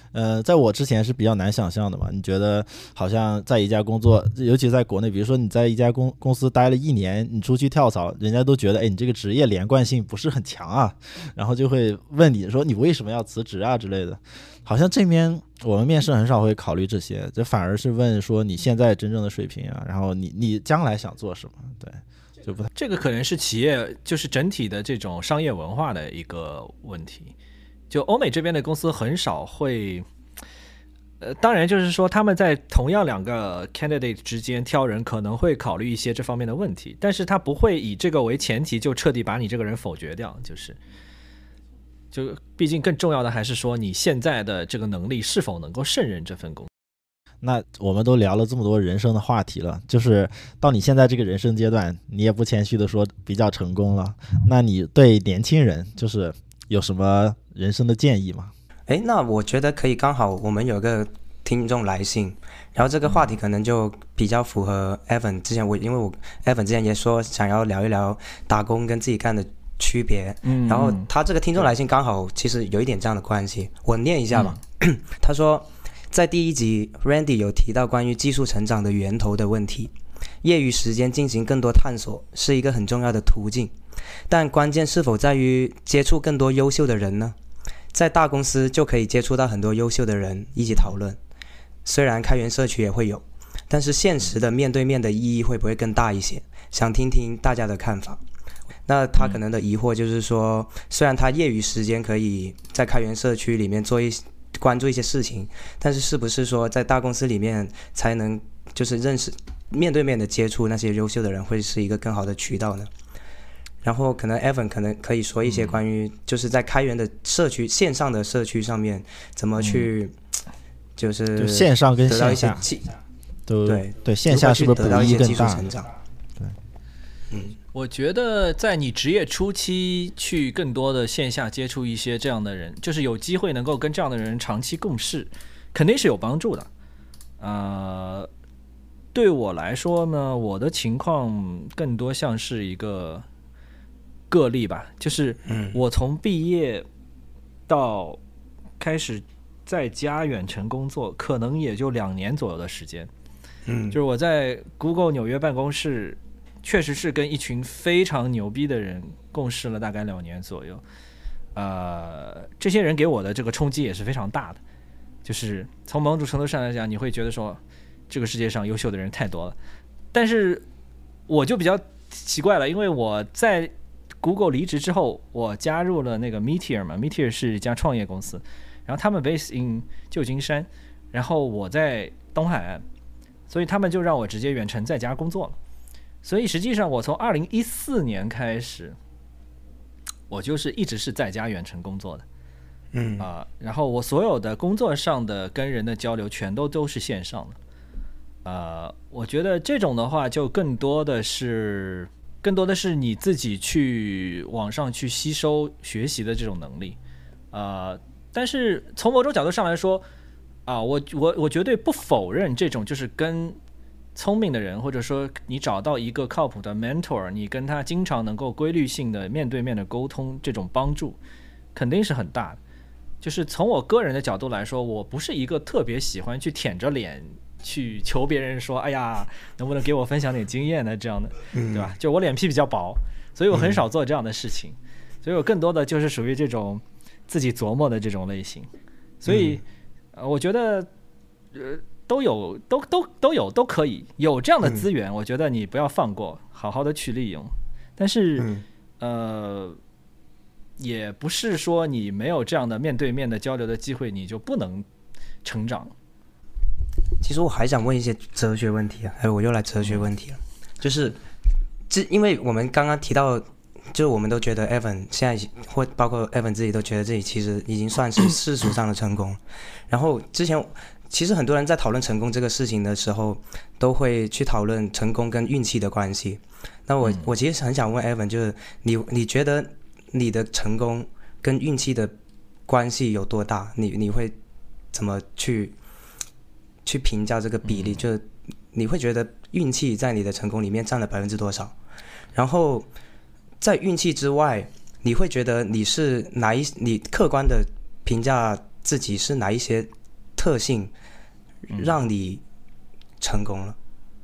B: 呃，在我之前是比较难想象的嘛。你觉得好像在一家工作，尤其在国内，比如说你在一家公公司待了一年，你出去跳槽，人家都觉得，哎，你这个职业连贯性不是很强啊，然后就会问你说你为什么要辞职啊之类的。好像这边我们面试很少会考虑这些，这反而是问说你现在真正的水平啊，然后你你将来想做什么，对。就不太
C: 这个可能是企业就是整体的这种商业文化的一个问题。就欧美这边的公司很少会，呃，当然就是说他们在同样两个 candidate 之间挑人，可能会考虑一些这方面的问题，但是他不会以这个为前提就彻底把你这个人否决掉。就是，就毕竟更重要的还是说你现在的这个能力是否能够胜任这份工作。
B: 那我们都聊了这么多人生的话题了，就是到你现在这个人生阶段，你也不谦虚的说比较成功了，那你对年轻人就是有什么人生的建议吗？
A: 诶，那我觉得可以，刚好我们有个听众来信，然后这个话题可能就比较符合 Evan 之前我因为我 Evan 之前也说想要聊一聊打工跟自己干的区别，嗯，然后他这个听众来信刚好其实有一点这样的关系，我念一下吧。嗯、他说，在第一集 Randy 有提到关于技术成长的源头的问题，业余时间进行更多探索是一个很重要的途径，但关键是否在于接触更多优秀的人呢？在大公司就可以接触到很多优秀的人一起讨论，虽然开源社区也会有，但是现实的面对面的意义会不会更大一些？想听听大家的看法。那他可能的疑惑就是说，虽然他业余时间可以在开源社区里面做一关注一些事情，但是是不是说在大公司里面才能就是认识面对面的接触那些优秀的人会是一个更好的渠道呢？然后可能 Evan 可能可以说一些关于就是在开源的社区、嗯、线上的社区上面怎么去、嗯、就是
B: 就线上跟线下都
A: 对
B: 对线下是不是补益更大？
A: 对，
C: 嗯，我觉得在你职业初期去更多的线下接触一些这样的人，就是有机会能够跟这样的人长期共事，肯定是有帮助的。呃，对我来说呢，我的情况更多像是一个个例吧，就是我从毕业到开始在家远程工作，可能也就两年左右的时间。嗯，就是我在 Google 纽约办公室，确实是跟一群非常牛逼的人共事了大概两年左右。呃，这些人给我的这个冲击也是非常大的，就是从某种程度上来讲，你会觉得说这个世界上优秀的人太多了。但是我就比较奇怪了，因为我在 Google 离职之后，我加入了那个 Meteor 嘛 ，Meteor 是一家创业公司，然后他们 base in 旧金山，然后我在东海岸，所以他们就让我直接远程在家工作了。所以实际上我从二零一四年开始，我就是一直是在家远程工作的，嗯啊、呃，然后我所有的工作上的跟人的交流全都都是线上的，呃，我觉得这种的话就更多的是更多的是你自己去网上去吸收学习的这种能力，呃，但是从某种角度上来说，啊、呃，我我我绝对不否认这种就是跟聪明的人，或者说你找到一个靠谱的 mentor， 你跟他经常能够规律性的面对面的沟通，这种帮助肯定是很大的。就是从我个人的角度来说，我不是一个特别喜欢去舔着脸去求别人说，哎呀，能不能给我分享点经验呢？这样的，对吧？就我脸皮比较薄，所以我很少做这样的事情，所以我更多的就是属于这种自己琢磨的这种类型。所以，呃，我觉得，呃。都有都都都有都可以有这样的资源、嗯、我觉得你不要放过，好好的去利用。但是、嗯、呃也不是说你没有这样的面对面的交流的机会你就不能成长。
A: 其实我还想问一些哲学问题啊，哎，我又来哲学问题了、嗯、就是这因为我们刚刚提到，就是我们都觉得 Evan 现在或包括 Evan 自己都觉得自己其实已经算是世俗上的成功然后之前其实很多人在讨论成功这个事情的时候，都会去讨论成功跟运气的关系。那我、嗯、我其实很想问 Evan， 就是你你觉得你的成功跟运气的关系有多大？你你会怎么去去评价这个比例？嗯、就是你会觉得运气在你的成功里面占了百分之多少？然后在运气之外，你会觉得你是哪一？你客观的评价自己是哪一些特性让你成功了。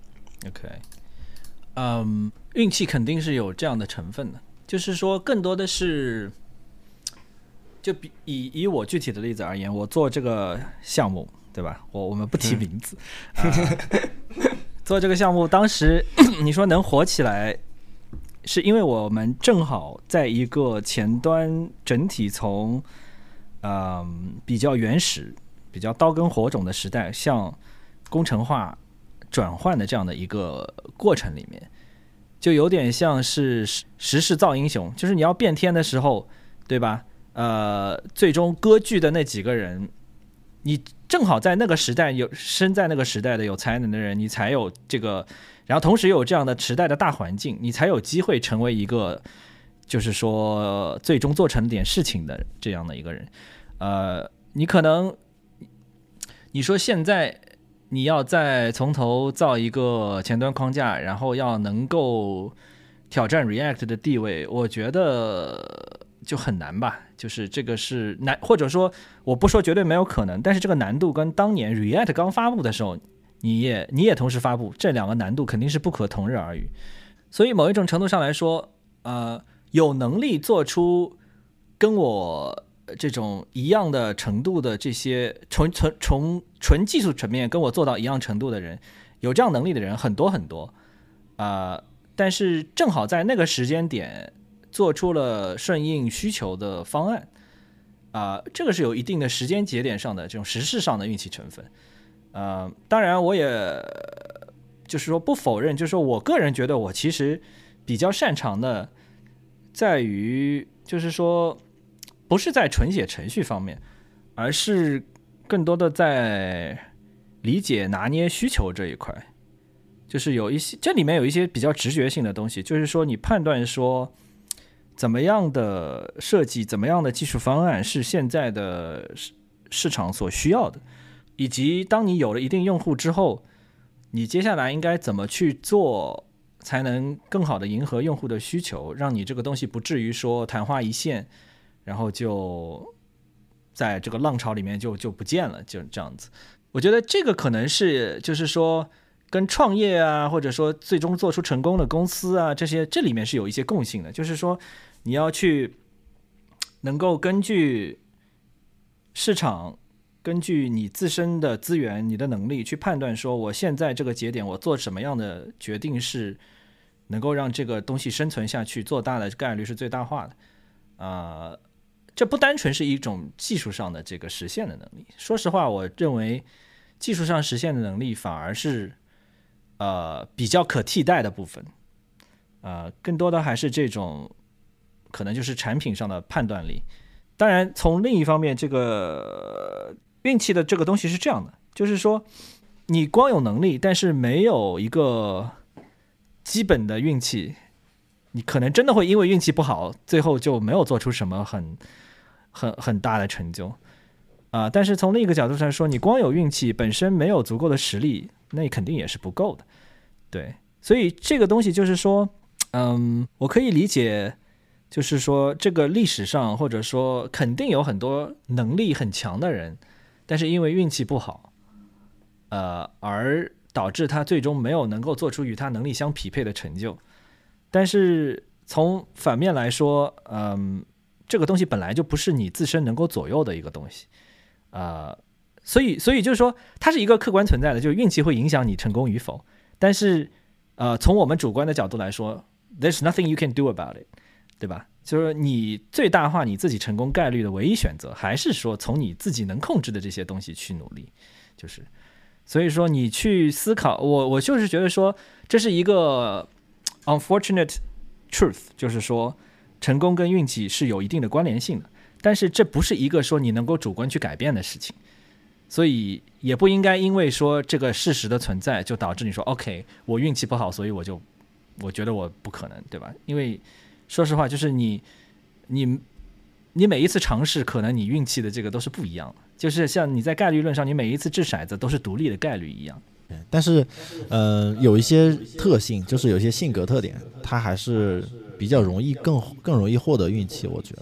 C: OK， 嗯，运气肯定是有这样的成分的，就是说更多的是，就比以以我具体的例子而言，我做这个项目，对吧？我我们不提名字，嗯呃、做这个项目，当时你说能火起来，是因为我们正好在一个前端整体从嗯比较原始、比较刀耕火种的时代，向工程化转换的这样的一个过程里面，就有点像是时势造英雄，就是你要变天的时候，对吧？呃，最终割据的那几个人，你正好在那个时代有生在那个时代的有才能的人，你才有这个，然后同时有这样的时代的大环境，你才有机会成为一个，就是说最终做成点事情的这样的一个人。呃，你可能你说现在你要再从头造一个前端框架，然后要能够挑战 React 的地位，我觉得就很难吧。就是这个是难，或者说我不说绝对没有可能，但是这个难度跟当年 React 刚发布的时候，你也你也同时发布，这两个难度肯定是不可同日而语。所以某一种程度上来说，呃，有能力做出跟我这种一样的程度的这些从从从纯技术层面跟我做到一样程度的人，有这样能力的人很多很多，啊、呃，但是正好在那个时间点做出了顺应需求的方案，啊、呃，这个是有一定的时间节点上的这种时事上的运气成分，呃，当然我也就是说不否认，就是说我个人觉得我其实比较擅长的在于就是说。不是在纯写程序方面，而是更多的在理解拿捏需求这一块，就是有一些这里面有一些比较直觉性的东西，就是说你判断说怎么样的设计，怎么样的技术方案是现在的市场所需要的，以及当你有了一定用户之后，你接下来应该怎么去做才能更好的迎合用户的需求，让你这个东西不至于说昙花一现，然后就在这个浪潮里面就就不见了，就这样子。我觉得这个可能是就是说跟创业啊，或者说最终做出成功的公司啊，这些这里面是有一些共性的，就是说你要去能够根据市场，根据你自身的资源、你的能力去判断说我现在这个节点我做什么样的决定是能够让这个东西生存下去，做大的概率是最大化的啊。呃这不单纯是一种技术上的这个实现的能力，说实话，我认为技术上实现的能力反而是呃比较可替代的部分，呃，更多的还是这种可能就是产品上的判断力。当然，从另一方面，这个运气的这个东西是这样的，就是说你光有能力，但是没有一个基本的运气，你可能真的会因为运气不好，最后就没有做出什么很。很很大的成就啊、呃！但是从另一个角度上说，你光有运气本身没有足够的实力，那肯定也是不够的。对，所以这个东西就是说，嗯，我可以理解，就是说这个历史上或者说肯定有很多能力很强的人，但是因为运气不好，呃，而导致他最终没有能够做出与他能力相匹配的成就。但是从反面来说，嗯。这个东西本来就不是你自身能够左右的一个东西，呃，所以所以就是说，它是一个客观存在的，就是运气会影响你成功与否。但是，呃，从我们主观的角度来说 ，there's nothing you can do about it， 对吧？就是你最大化你自己成功概率的唯一选择，还是说从你自己能控制的这些东西去努力。就是，所以说你去思考，我我就是觉得说，这是一个 unfortunate truth， 就是说。成功跟运气是有一定的关联性的，但是这不是一个说你能够主观去改变的事情，所以也不应该因为说这个事实的存在就导致你说 OK 我运气不好，所以我就我觉得我不可能，对吧？因为说实话就是你你你每一次尝试可能你运气的这个都是不一样的，就是像你在概率论上你每一次掷骰子都是独立的概率一样。
B: 但是呃有一些特性，就是有一些性格特点，它还是比较容易更更容易获得运气，我觉得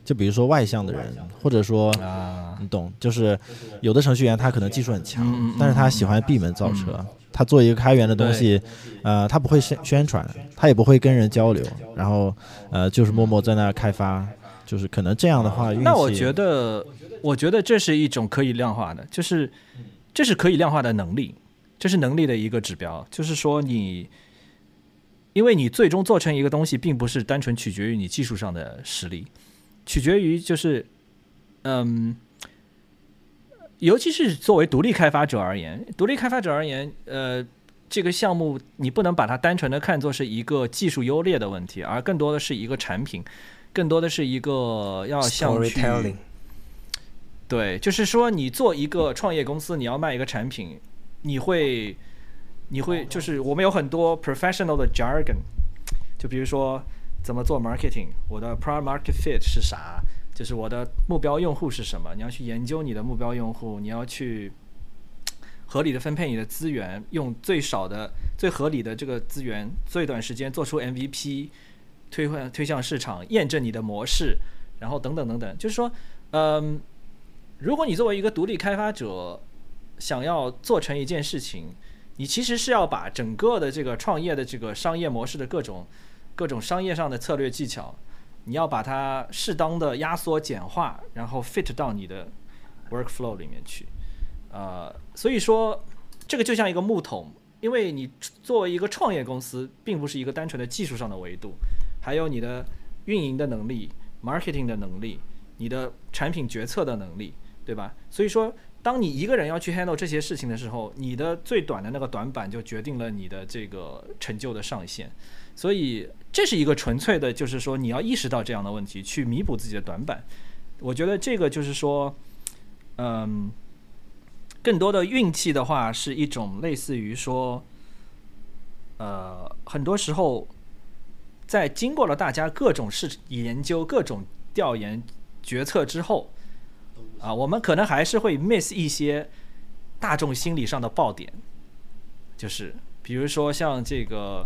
B: 就比如说外向的人，或者说、
C: 啊、
B: 你懂，就是有的程序员他可能技术很强，
C: 嗯嗯、
B: 但是他喜欢闭门造车、嗯、他做一个开源的东西，呃，他不会宣宣传，他也不会跟人交流，然后呃，就是默默在那儿开发，就是可能这样的话运气。
C: 那我觉得我觉得这是一种可以量化的，就是这是可以量化的能力，这是能力的一个指标，就是说你因为你最终做成一个东西并不是单纯取决于你技术上的实力，取决于就是嗯，尤其是作为独立开发者而言，独立开发者而言呃，这个项目你不能把它单纯的看作是一个技术优劣的问题，而更多的是一个产品，更多的是一个要像去
A: storytelling。
C: 对，就是说你做一个创业公司，你要卖一个产品，你会你会就是我们有很多 professional 的 jargon， 就比如说怎么做 marketing， 我的 product market fit 是啥，就是我的目标用户是什么，你要去研究你的目标用户，你要去合理的分配你的资源，用最少的最合理的这个资源，最短时间做出 M V P， 推换推向市场，验证你的模式，然后等等等等。就是说嗯，如果你作为一个独立开发者想要做成一件事情，你其实是要把整个的这个创业的这个商业模式的各种各种商业上的策略技巧，你要把它适当的压缩简化，然后 fit 到你的 workflow 里面去。呃，所以说这个就像一个木桶，因为你作为一个创业公司，并不是一个单纯的技术上的维度，还有你的运营的能力、marketing 的能力、你的产品决策的能力，对吧？所以说当你一个人要去 handle 这些事情的时候，你的最短的那个短板就决定了你的这个成就的上限。所以这是一个纯粹的，就是说你要意识到这样的问题，去弥补自己的短板。我觉得这个就是说嗯，更多的运气的话是一种类似于说呃，很多时候在经过了大家各种事研究、各种调研决策之后啊，我们可能还是会 miss 一些大众心理上的爆点，就是比如说像这个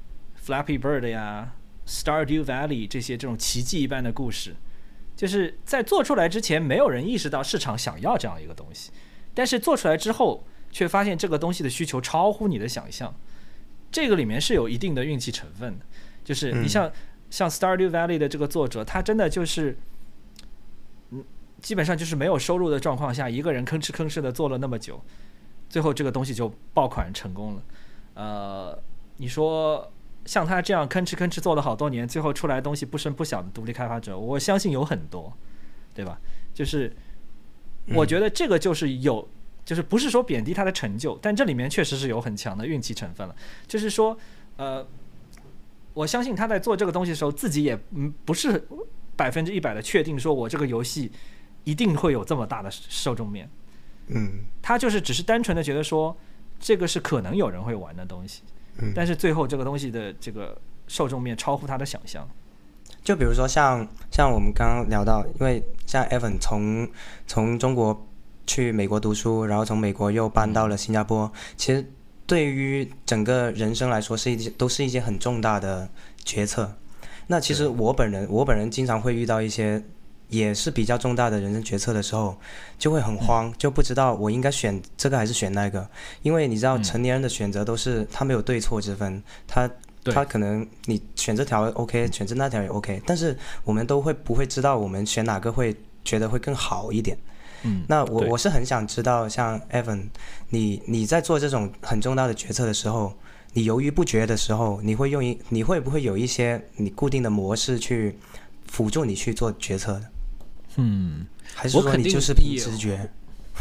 C: Flappy Bird 呀、Stardew Valley 这些这种奇迹一般的故事，就是在做出来之前没有人意识到市场想要这样一个东西，但是做出来之后却发现这个东西的需求超乎你的想象，这个里面是有一定的运气成分的。就是你像、嗯、像 Stardew Valley 的这个作者，他真的就是嗯，基本上就是没有收入的状况下，一个人吭哧吭哧的做了那么久，最后这个东西就爆款成功了。呃，你说像他这样吭哧吭哧做了好多年，最后出来的东西不声不响的独立开发者，我相信有很多，对吧？就是我觉得这个就是有，就是不是说贬低他的成就，但这里面确实是有很强的运气成分了。就是说，呃，我相信他在做这个东西的时候，自己也嗯不是百分之一百的确定说我这个游戏一定会有这么大的受众面。
A: 嗯，
C: 他就是只是单纯的觉得说这个是可能有人会玩的东西，嗯，但是最后这个东西的这个受众面超乎他的想象。
A: 就比如说像像我们刚刚聊到，因为像 Evan 从从中国去美国读书，然后从美国又搬到了新加坡，其实对于整个人生来说是一件都是一件很重大的决策。那其实我本人我本人经常会遇到一些也是比较重大的人生决策的时候，就会很慌，就不知道我应该选这个还是选那个。因为你知道成年人的选择都是他没有对错之分，他他可能你选这条 OK， 选这那条也 OK， 但是我们都会不会知道我们选哪个会觉得会更好一点。
C: 嗯，
A: 那我我是很想知道，像 Evan， 你你在做这种很重大的决策的时候，你犹豫不决的时候，你会用一你会不会有一些你固定的模式去辅助你去做决策的？
C: 嗯，
A: 还是说你就是凭直觉？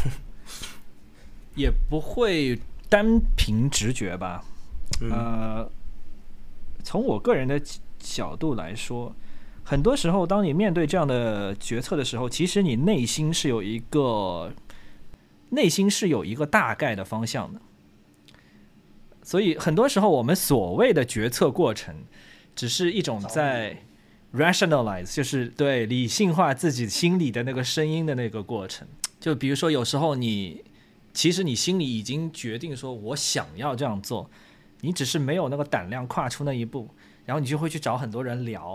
C: 也不会单凭直觉吧。
A: 嗯、
C: 呃，从我个人的角度来说，很多时候当你面对这样的决策的时候，其实你内心是有一个内心是有一个大概的方向的。所以很多时候我们所谓的决策过程只是一种在 rationalize， 就是对理性化自己心里的那个声音的那个过程。就比如说有时候你其实你心里已经决定说我想要这样做，你只是没有那个胆量跨出那一步，然后你就会去找很多人聊，然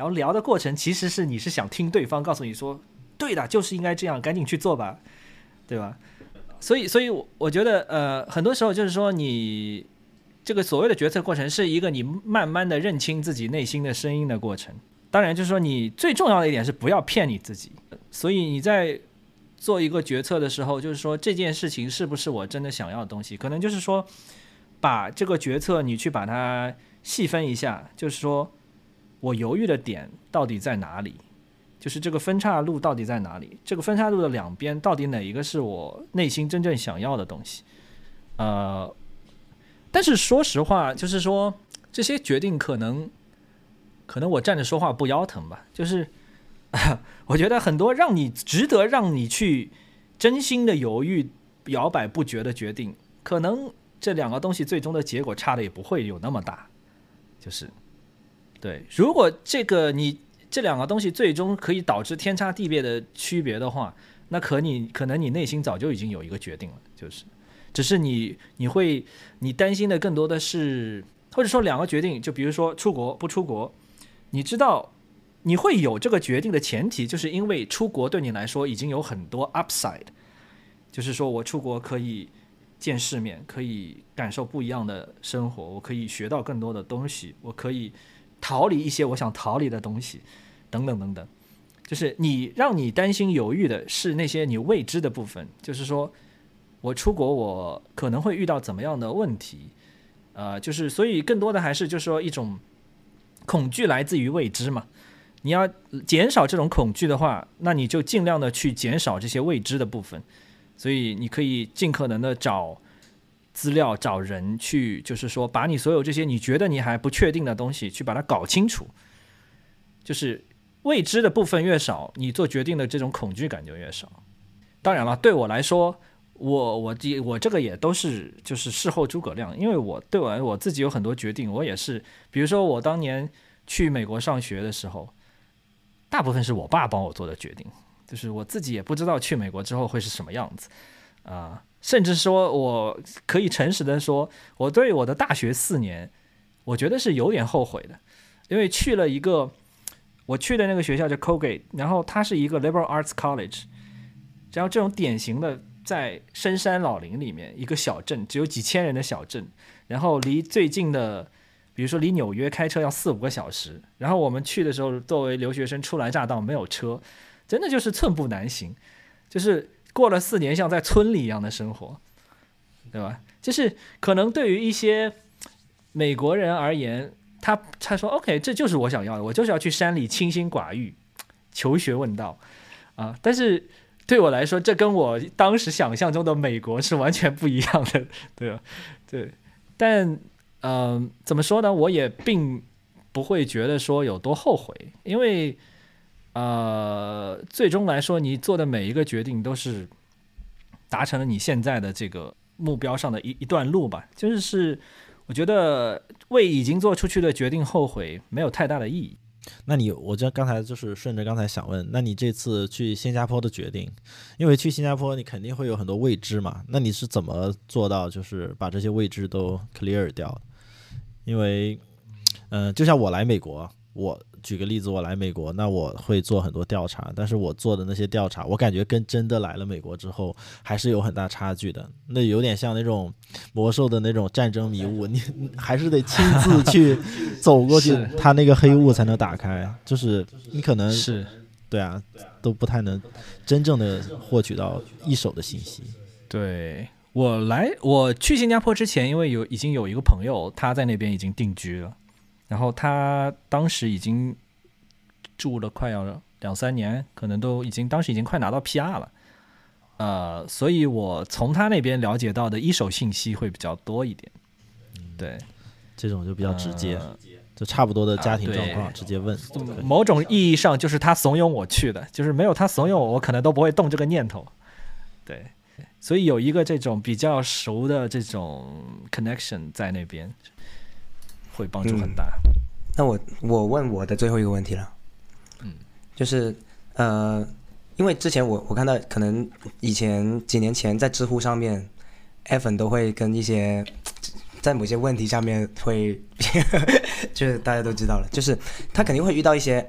C: 然后聊的过程其实是你是想听对方告诉你说，对的，就是应该这样，赶紧去做吧，对吧？所以，所以我觉得，呃，很多时候就是说，你这个所谓的决策过程是一个你慢慢的认清自己内心的声音的过程。当然，就是说你最重要的一点是不要骗你自己。所以你在做一个决策的时候，就是说这件事情是不是我真的想要的东西？可能就是说，把这个决策你去把它细分一下，就是说我犹豫的点到底在哪里？就是这个分岔路到底在哪里？这个分岔路的两边到底哪一个是我内心真正想要的东西？呃，但是说实话，就是说这些决定可能，可能我站着说话不腰疼吧。就是我觉得很多让你值得让你去真心的犹豫、摇摆不决的决定，可能这两个东西最终的结果差的也不会有那么大。就是对，如果这个你。这两个东西最终可以导致天差地别的区别的话，那可你可能你内心早就已经有一个决定了，就是只是你你会你担心的更多的是，或者说两个决定，就比如说出国不出国，你知道你会有这个决定的前提，就是因为出国对你来说已经有很多 upside， 就是说我出国可以见世面，可以感受不一样的生活，我可以学到更多的东西，我可以逃离一些我想逃离的东西，等等等等。就是你让你担心犹豫的是那些你未知的部分，就是说我出国我可能会遇到怎么样的问题，呃，就是所以更多的还是就是说一种恐惧来自于未知嘛。你要减少这种恐惧的话，那你就尽量的去减少这些未知的部分。所以你可以尽可能的找资料找人去，就是说把你所有这些你觉得你还不确定的东西去把它搞清楚，就是未知的部分越少，你做决定的这种恐惧感就越少。当然了，对我来说，我我我这个也都是就是事后诸葛亮，因为我对我来说我自己有很多决定，我也是，比如说我当年去美国上学的时候，大部分是我爸帮我做的决定，就是我自己也不知道去美国之后会是什么样子啊。呃甚至说我可以诚实的说，我对我的大学四年我觉得是有点后悔的，因为去了一个我去的那个学校叫 Colgate， 然后它是一个 liberal arts college， 然后这种典型的在深山老林里面一个小镇，只有几千人的小镇，然后离最近的比如说离纽约开车要四五个小时，然后我们去的时候作为留学生初来乍到没有车，真的就是寸步难行，就是过了四年像在村里一样的生活，对吧？就是可能对于一些美国人而言，他他说 OK， 这就是我想要的，我就是要去山里清心寡欲求学问道啊。但是对我来说，这跟我当时想象中的美国是完全不一样的，对吧？对，但嗯、呃，怎么说呢？我也并不会觉得说有多后悔，因为呃，最终来说，你做的每一个决定都是达成了你现在的这个目标上的一一段路吧。就是是，我觉得为已经做出去的决定后悔没有太大的意义。
B: 那你，我这刚才就是顺着刚才想问，那你这次去新加坡的决定，因为去新加坡你肯定会有很多未知嘛，那你是怎么做到就是把这些未知都 clear 掉的？因为，嗯、呃，就像我来美国，我举个例子，我来美国，那我会做很多调查，但是我做的那些调查，我感觉跟真的来了美国之后还是有很大差距的。那有点像那种魔兽的那种战争迷雾，你还是得亲自去走过去，它那个黑雾才能打开。就是你可能
C: 是，
B: 对啊，都不太能真正的获取到一手的信息。
C: 对，我来，我去新加坡之前，因为有已经有一个朋友他在那边已经定居了。然后他当时已经住了快要两三年，可能都已经当时已经快拿到 P R 了，呃，所以我从他那边了解到的一手信息会比较多一点。对，
B: 这种就比较直接，
C: 呃、
B: 就差不多的家庭状况、啊、直接问。
C: 某种意义上就是他怂恿我去的，就是没有他怂恿我，我可能都不会动这个念头。对，所以有一个这种比较熟的这种 connection 在那边。会帮助很大。
A: 嗯、那我我问我的最后一个问题了，
C: 嗯，
A: 就是呃，因为之前我我看到可能以前几年前在知乎上面 ，Evan 都会跟一些在某些问题上面会，就是大家都知道了，就是他肯定会遇到一些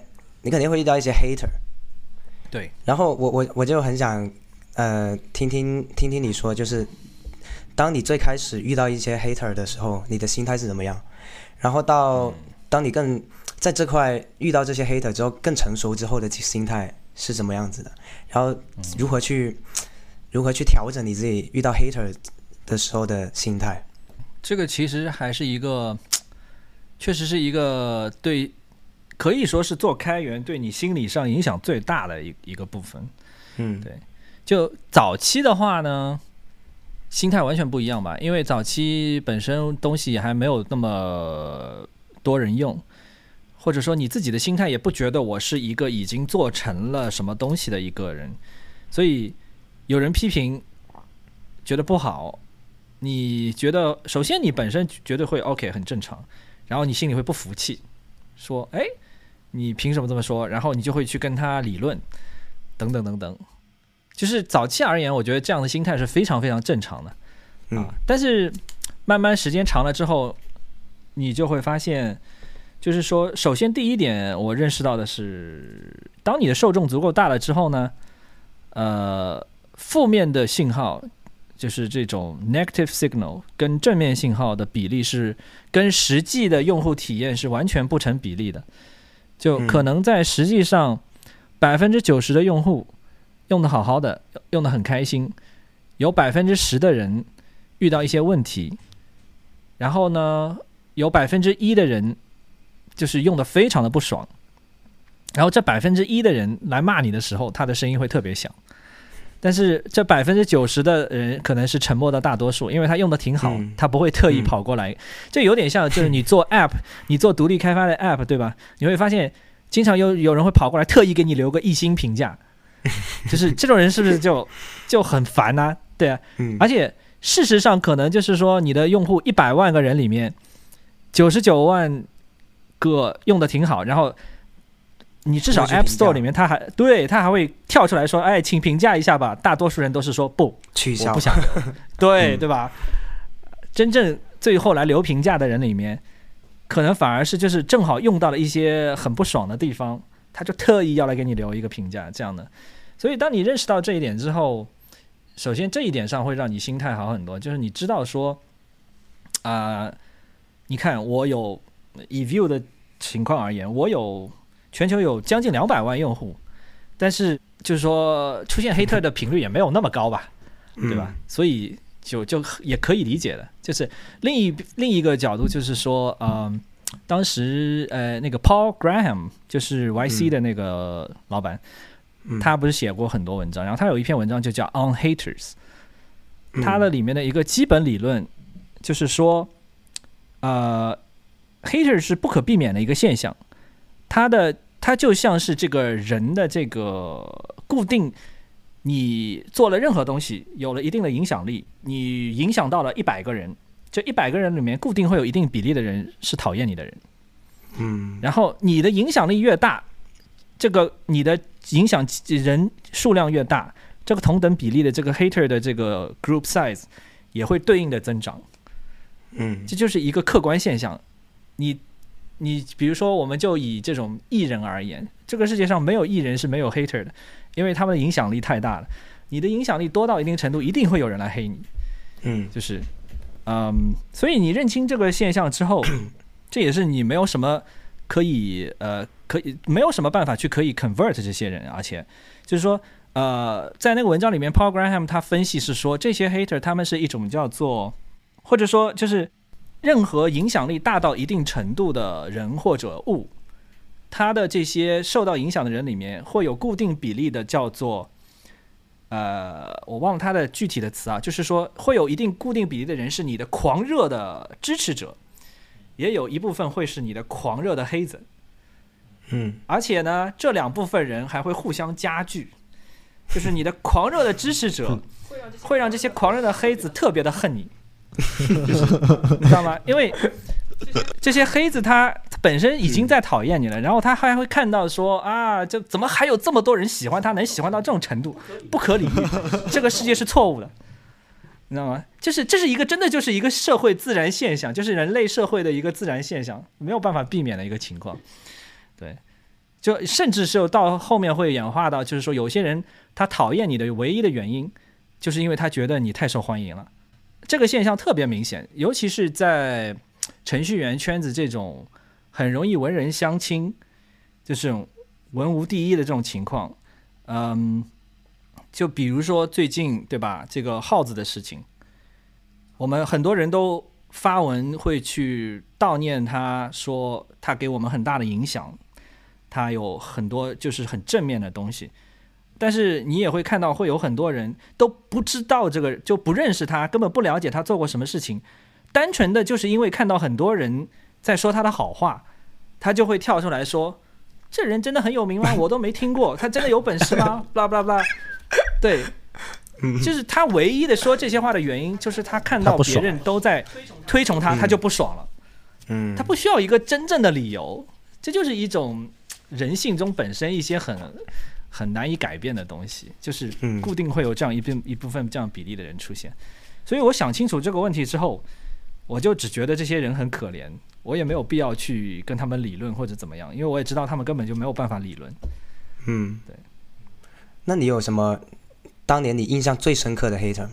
A: 你肯定会遇到一些 hater。
C: 对，
A: 然后我我我就很想呃听听听听你说，就是当你最开始遇到一些 hater 的时候，你的心态是怎么样？然后到、嗯、当你更在这块遇到这些 hater 之后更成熟之后的心态是什么样子的？然后如何去、嗯、如何去调整你自己遇到 hater 的时候的心态？
C: 这个其实还是一个，确实是一个对，可以说是做开源对你心理上影响最大的一一个部分。
A: 嗯，
C: 对。就早期的话呢，心态完全不一样吧，因为早期本身东西还没有那么多人用，或者说你自己的心态也不觉得我是一个已经做成了什么东西的一个人，所以有人批评觉得不好，你觉得首先你本身绝对会 OK 很正常，然后你心里会不服气，说哎你凭什么这么说，然后你就会去跟他理论等等等等。就是早期而言我觉得这样的心态是非常非常正常的、
A: 嗯、
C: 啊，但是慢慢时间长了之后你就会发现，就是说首先第一点我认识到的是，当你的受众足够大了之后呢，呃负面的信号就是这种 negative signal 跟正面信号的比例是跟实际的用户体验是完全不成比例的，就可能在实际上百分之九十的用户用的好好的，用的很开心，有百分之十的人遇到一些问题，然后呢有百分之一的人就是用的非常的不爽，然后这百分之一的人来骂你的时候他的声音会特别响，但是这百分之九十的人可能是沉默的大多数，因为他用的挺好、嗯、他不会特意跑过来、嗯、这有点像就是你做 app 你做独立开发的 app 对吧，你会发现经常有有人会跑过来特意给你留个一星评价，就是这种人是不是就就很烦啊？对啊、嗯，而且事实上可能就是说你的用户一百万个人里面九十九万个用的挺好，然后你至少 App Store 里面他还对他还会跳出来说哎请评价一下吧，大多数人都是说不
A: 取消
C: 我不想对、嗯、对吧，真正最后来留评价的人里面可能反而是就是正好用到了一些很不爽的地方，他就特意要来给你留一个评价这样的。所以当你认识到这一点之后，首先这一点上会让你心态好很多，就是你知道说啊、呃，你看我有以 Vue 的情况而言，我有全球有将近两百万用户，但是就是说出现黑特的频率也没有那么高吧，对吧？所以就就也可以理解的。就是另一另一个角度就是说，嗯、呃，当时呃那个 Paul Graham 就是 Y C 的那个老板。嗯、他不是写过很多文章，然后他有一篇文章就叫 On Haters， 他的里面的一个基本理论就是说，呃 ，hater 是不可避免的一个现象，他的他就像是这个人的这个固定，你做了任何东西有了一定的影响力，你影响到了一百个人，这一百个人里面固定会有一定比例的人是讨厌你的人，
A: 嗯，
C: 然后你的影响力越大，这个你的影响人数量越大，这个同等比例的这个 hater 的这个 group size 也会对应的增长。
A: 嗯，
C: 这就是一个客观现象。你你比如说我们就以这种艺人而言，这个世界上没有艺人是没有 hater 的，因为他们的影响力太大了，你的影响力多到一定程度一定会有人来黑你。
A: 嗯，
C: 就是嗯，所以你认清这个现象之后这也是你没有什么可以呃可以没有什么办法去可以 convert 这些人，而且就是说呃在那个文章里面 Paul Graham 他分析是说，这些 hater 他们是一种叫做，或者说就是任何影响力大到一定程度的人或者物，他的这些受到影响的人里面会有固定比例的叫做呃我忘了他的具体的词啊，就是说会有一定固定比例的人是你的狂热的支持者，也有一部分会是你的狂热的黑子。
A: 嗯，
C: 而且呢这两部分人还会互相加剧，就是你的狂热的支持者会让这些狂热的黑子特别的恨你，就是你知道吗？因为这些黑子他本身已经在讨厌你了，然后他还会看到说啊，这怎么还有这么多人喜欢他，能喜欢到这种程度，不可理喻，这个世界是错误的，你知道吗？就是这是一个真的就是一个社会自然现象，就是人类社会的一个自然现象，没有办法避免的一个情况。对， 就甚至是到后面会演化到，就是说有些人他讨厌你的唯一的原因，就是因为他觉得你太受欢迎了。这个现象特别明显，尤其是在程序员圈子这种很容易文人相亲，就是文无第一的这种情况。嗯，就比如说最近对吧，这个耗子的事情，我们很多人都发文会去悼念他，说他给我们很大的影响，他有很多就是很正面的东西。但是你也会看到会有很多人都不知道这个，就不认识他，根本不了解他做过什么事情，单纯的就是因为看到很多人在说他的好话，他就会跳出来说这人真的很有名吗？我都没听过，他真的有本事吗？blah blah blah。 对，就是他唯一的说这些话的原因就是他看到别人都在推崇他，他就不爽了。嗯，他不需要一个真正的理由，这就是一种人性中本身一些很很难以改变的东西，就是固定会有这样一部一部分这样比例的人出现。所以我想清楚这个问题之后，我就只觉得这些人很可怜，我也没有必要去跟他们理论或者怎么样，因为我也知道他们根本就没有办法理论。
A: 嗯，
C: 对。
A: 那你有什么当年你印象最深刻的 hater 吗？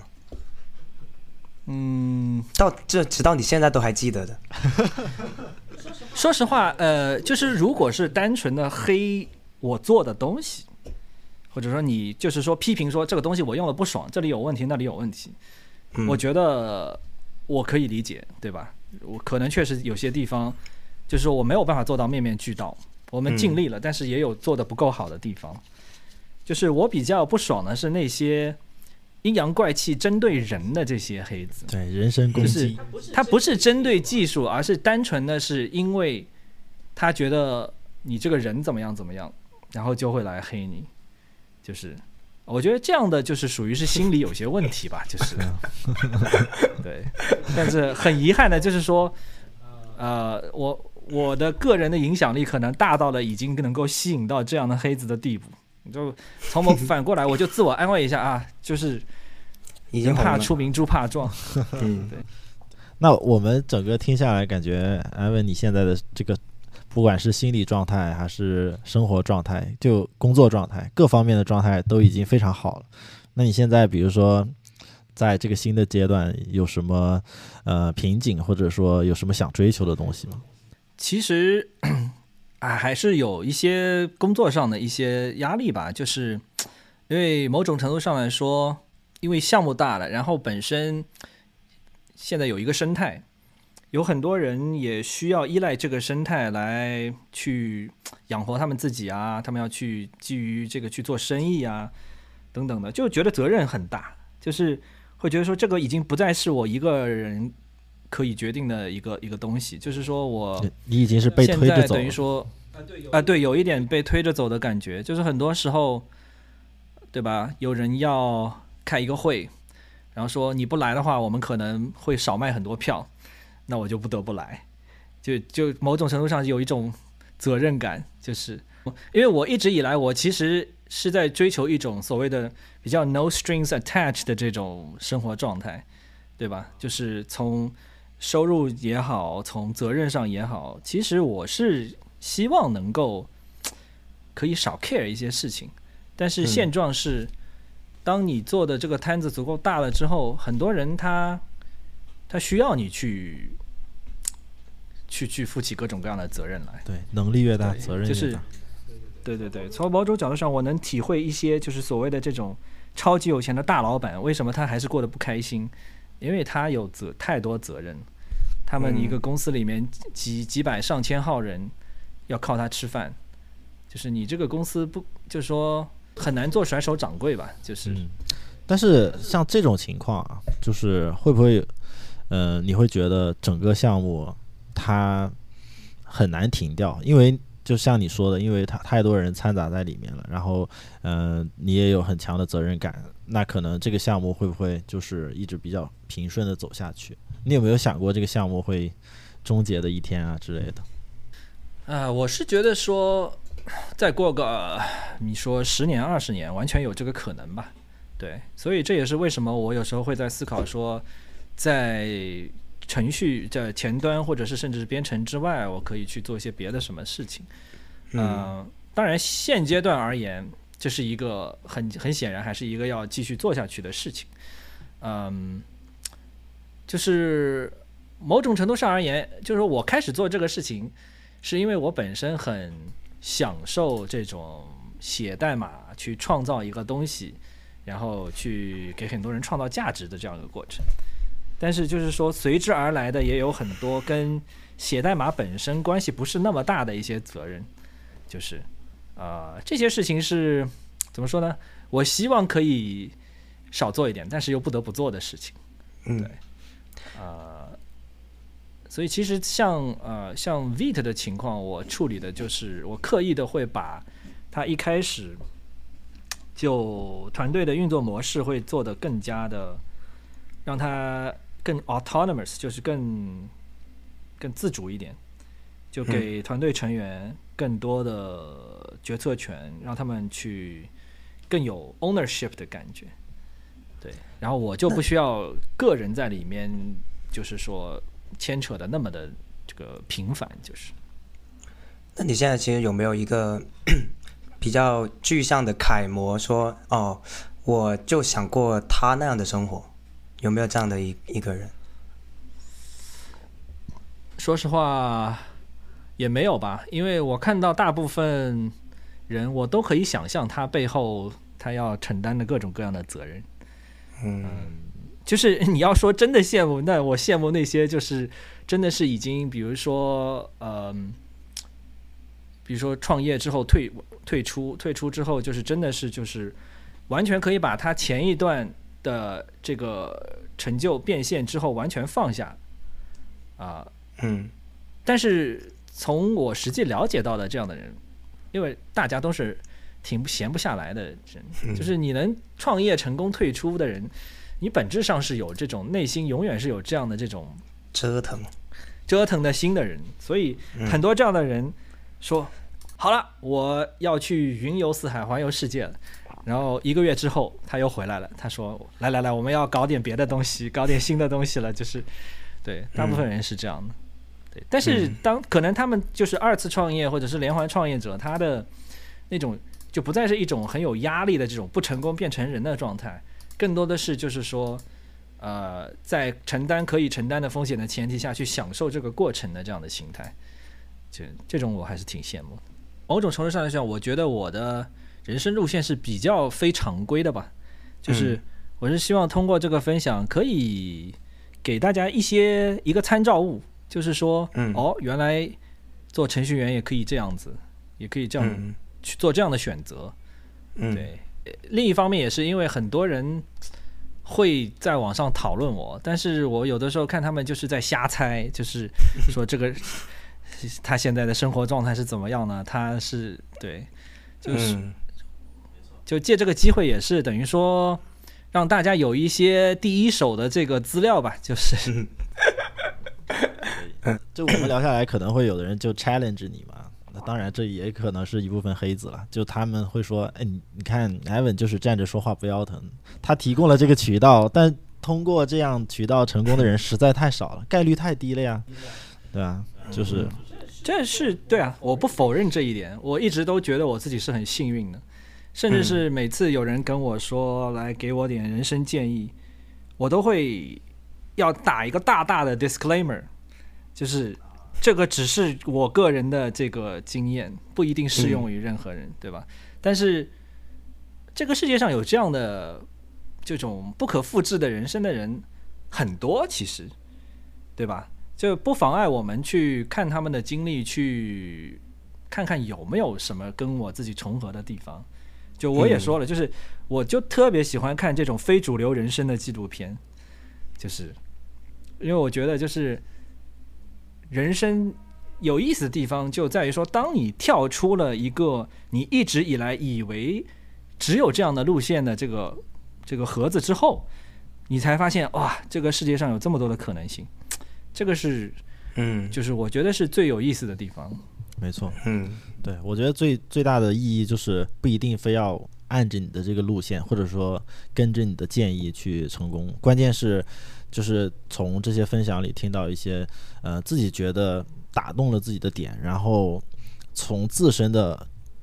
C: 嗯，
A: 到这直到你现在都还记得的。
C: 说实话，呃，就是如果是单纯的黑我做的东西，或者说你就是说批评说这个东西我用的不爽，这里有问题那里有问题，嗯，我觉得我可以理解，对吧？我可能确实有些地方就是说我没有办法做到面面俱到，我们尽力了，嗯，但是也有做的不够好的地方。就是我比较不爽的是那些阴阳怪气针对人的这些黑子，
B: 对，人身攻击，
C: 就是他不是针对技术，而是单纯的是因为他觉得你这个人怎么样怎么样，然后就会来黑你。就是我觉得这样的就是属于是心理有些问题吧，就是对。但是很遗憾的就是说，呃，我我的个人的影响力可能大到了已经能够吸引到这样的黑子的地步。就从我反过来，我就自我安慰一下啊，就是人怕出名猪怕壮。嗯，对。
B: 那我们整个听下来，感觉安文你现在的这个，不管是心理状态还是生活状态，就工作状态，各方面的状态都已经非常好了。那你现在比如说，在这个新的阶段，有什么呃瓶颈，或者说有什么想追求的东西吗？
C: 其实。啊，还是有一些工作上的一些压力吧，就是因为某种程度上来说，因为项目大了，然后本身现在有一个生态，有很多人也需要依赖这个生态来去养活他们自己啊，他们要去基于这个去做生意啊等等的，就觉得责任很大，就是会觉得说这个已经不再是我一个人可以决定的一个一个东西，就是说我
B: 你已经是被推着走了，
C: 等于说啊，对，有一点被推着走的感觉，就是很多时候，对吧？有人要开一个会，然后说你不来的话，我们可能会少卖很多票，那我就不得不来，就就某种程度上有一种责任感，就是因为我一直以来我其实是在追求一种所谓的比较 no strings attached 的这种生活状态，对吧？就是从收入也好，从责任上也好，其实我是希望能够可以少 care 一些事情，但是现状是，当你做的这个摊子足够大了之后，很多人他他需要你去去去负起各种各样的责任来。
B: 对，能力越大，责任越大。就是
C: 对对对，从某种角度上，我能体会一些就是所谓的这种超级有钱的大老板，为什么他还是过得不开心？因为他有责太多责任，他们一个公司里面几几百上千号人要靠他吃饭，就是你这个公司不就是说很难做甩手掌柜吧？就是、嗯，
B: 但是像这种情况啊，就是会不会，嗯、呃，你会觉得整个项目它很难停掉，因为就像你说的，因为它太多人掺杂在里面了，然后，嗯、呃，你也有很强的责任感。那可能这个项目会不会就是一直比较平顺的走下去？你有没有想过这个项目会终结的一天啊之类的？
C: 呃，我是觉得说，再过个你说十年二十年，完全有这个可能吧。对，所以这也是为什么我有时候会在思考说，在程序在前端或者是甚至是编程之外，我可以去做一些别的什么事情。嗯、呃， 当然现阶段而言，这是一个很很显然还是一个要继续做下去的事情。嗯，就是某种程度上而言，就是我开始做这个事情，是因为我本身很享受这种写代码去创造一个东西，然后去给很多人创造价值的这样一个过程。但是就是说随之而来的也有很多跟写代码本身关系不是那么大的一些责任，就是呃这些事情是怎么说呢，我希望可以少做一点，但是又不得不做的事情。
A: 嗯，
C: 对，呃所以其实像呃像 Vite 的情况，我处理的就是我刻意的会把它一开始就团队的运作模式会做得更加的让它更 autonomous， 就是更更自主一点，就给团队成员更多的决策权，让他们去更有 ownership 的感觉。对，然后我就不需要个人在里面，就是说牵扯的那么的这个频繁，就是。
A: 那你现在其实有没有一个比较具象的楷模说，哦，我就想过他那样的生活，有没有这样的一一个人？
C: 说实话也没有吧，因为我看到大部分人，我都可以想象他背后他要承担的各种各样的责任。
A: 嗯，
C: 就是你要说真的羡慕，那我羡慕那些就是真的是已经比如说呃比如说创业之后退退出退出之后，就是真的是就是完全可以把他前一段的这个成就变现之后完全放下啊、呃、
A: 嗯，
C: 但是从我实际了解到的这样的人，因为大家都是挺闲不下来的人，就是你能创业成功退出的人，你本质上是有这种内心永远是有这样的这种
A: 折腾
C: 折腾的心的人，所以很多这样的人说、嗯、好了，我要去云游四海环游世界了，然后一个月之后他又回来了，他说来来来，我们要搞点别的东西，搞点新的东西了，就是对，大部分人是这样的、嗯、对，但是当可能他们就是二次创业或者是连环创业者，他的那种就不再是一种很有压力的这种不成功变成人的状态，更多的是就是说呃，在承担可以承担的风险的前提下去享受这个过程的这样的心态，就这种我还是挺羡慕的。某种程度上来讲，我觉得我的人生路线是比较非常规的吧，就是我是希望通过这个分享可以给大家一些一个参照物，就是说、嗯、哦，原来做程序员也可以这样子，也可以这样、嗯、去做这样的选择。嗯，对。另一方面也是因为很多人会在网上讨论我，但是我有的时候看他们就是在瞎猜，就是说这个他现在的生活状态是怎么样呢？他是对，就是、嗯、就借这个机会也是等于说让大家有一些第一手的这个资料吧，就是
B: 就我们聊下来可能会有的人就 challenge 你嘛，那当然这也可能是一部分黑子了，就他们会说哎，你你看 Evan 就是站着说话不腰疼，他提供了这个渠道，但通过这样渠道成功的人实在太少了，概率太低了呀，对啊，就是
C: 这是对啊，我不否认这一点，我一直都觉得我自己是很幸运的，甚至是每次有人跟我说来给我点人生建议，我都会要打一个大大的 disclaimer， 就是这个只是我个人的这个经验，不一定适用于任何人、嗯、对吧？但是这个世界上有这样的这种不可复制的人生的人很多，其实对吧？就不妨碍我们去看他们的经历，去看看有没有什么跟我自己重合的地方。就我也说了，就是我就特别喜欢看这种非主流人生的纪录片，就是因为我觉得就是人生有意思的地方就在于说，当你跳出了一个你一直以来以为只有这样的路线的这个这个盒子之后，你才发现哇，这个世界上有这么多的可能性。这个是嗯，就是我觉得是最有意思的地方。
B: 没错，嗯，对，我觉得最最大的意义就是不一定非要按着你的这个路线，或者说跟着你的建议去成功，关键是就是从这些分享里听到一些呃自己觉得打动了自己的点，然后从自身的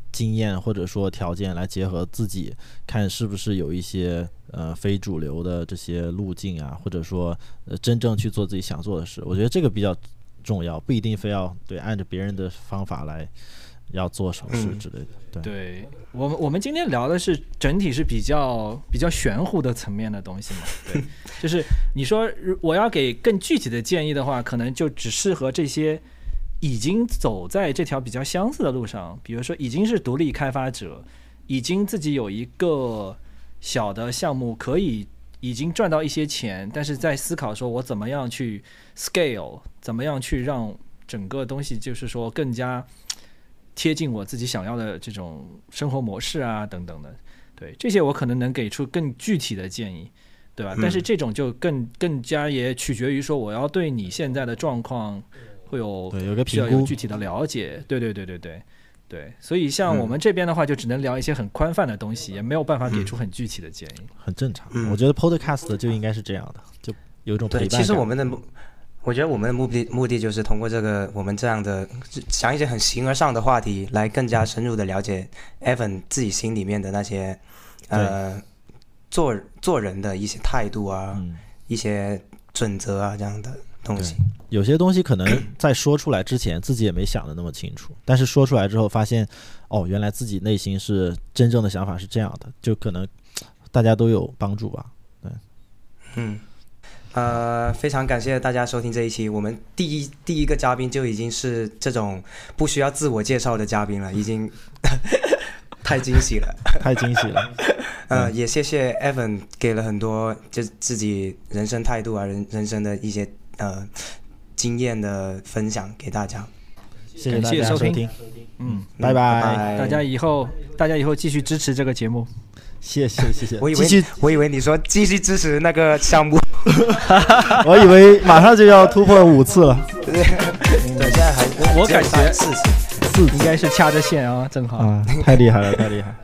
B: 经验或者说条件来结合自己，看是不是有一些呃非主流的这些路径啊，或者说呃真正去做自己想做的事。我觉得这个比较重要，不一定非要对按照别人的方法来要做什么事之类的。嗯、对，
C: 对我们我们今天聊的是整体是比较比较玄乎的层面的东西嘛。对，就是你说我要给更具体的建议的话，可能就只适合这些已经走在这条比较相似的路上，比如说已经是独立开发者，已经自己有一个小的项目可以已经赚到一些钱，但是在思考说我怎么样去 scale， 怎么样去让整个东西就是说更加贴近我自己想要的这种生活模式啊等等的。对，这些我可能能给出更具体的建议，对吧？嗯、但是这种就更更加也取决于说我要对你现在的状况会有
B: 对有个评估，
C: 需要有具体的了解。对对对对对对，所以像我们这边的话，就只能聊一些很宽泛的东西，嗯、也没有办法给出很具体的建议。
B: 很正常，嗯、我觉得 podcast 就应该是这样的，就有一种陪伴感。
A: 对，其实我们的我觉得我们的目的目的就是通过这个我们这样的想一些很形而上的话题，来更加深入的了解 Evan 自己心里面的那些呃做做人的一些态度啊，嗯、一些准则啊这样的东西。
B: 有些东西可能在说出来之前自己也没想的那么清楚，但是说出来之后发现，哦，原来自己内心是真正的想法是这样的，就可能大家都有帮助吧。对，
A: 嗯。呃，非常感谢大家收听这一期。我们第一第一个嘉宾就已经是这种不需要自我介绍的嘉宾了，已经太惊喜了，
B: 太惊喜了。
A: 呃，也谢谢 Evan 给了很多就自己人生态度啊、人人生的一些呃经验的分享给大家。
B: 谢谢大家收听，
C: 嗯，
B: 拜拜。
C: 大家以后大家以后继续支持这个节目。
B: 谢谢谢谢，
A: 我以为我以为你说继续支持那个项目，
B: 我以为马上就要突破五次了。
A: 对，现在还
C: 我我感觉
A: 四次，
C: 四应该是掐着线啊，正好
B: 啊，太厉害了，太厉害。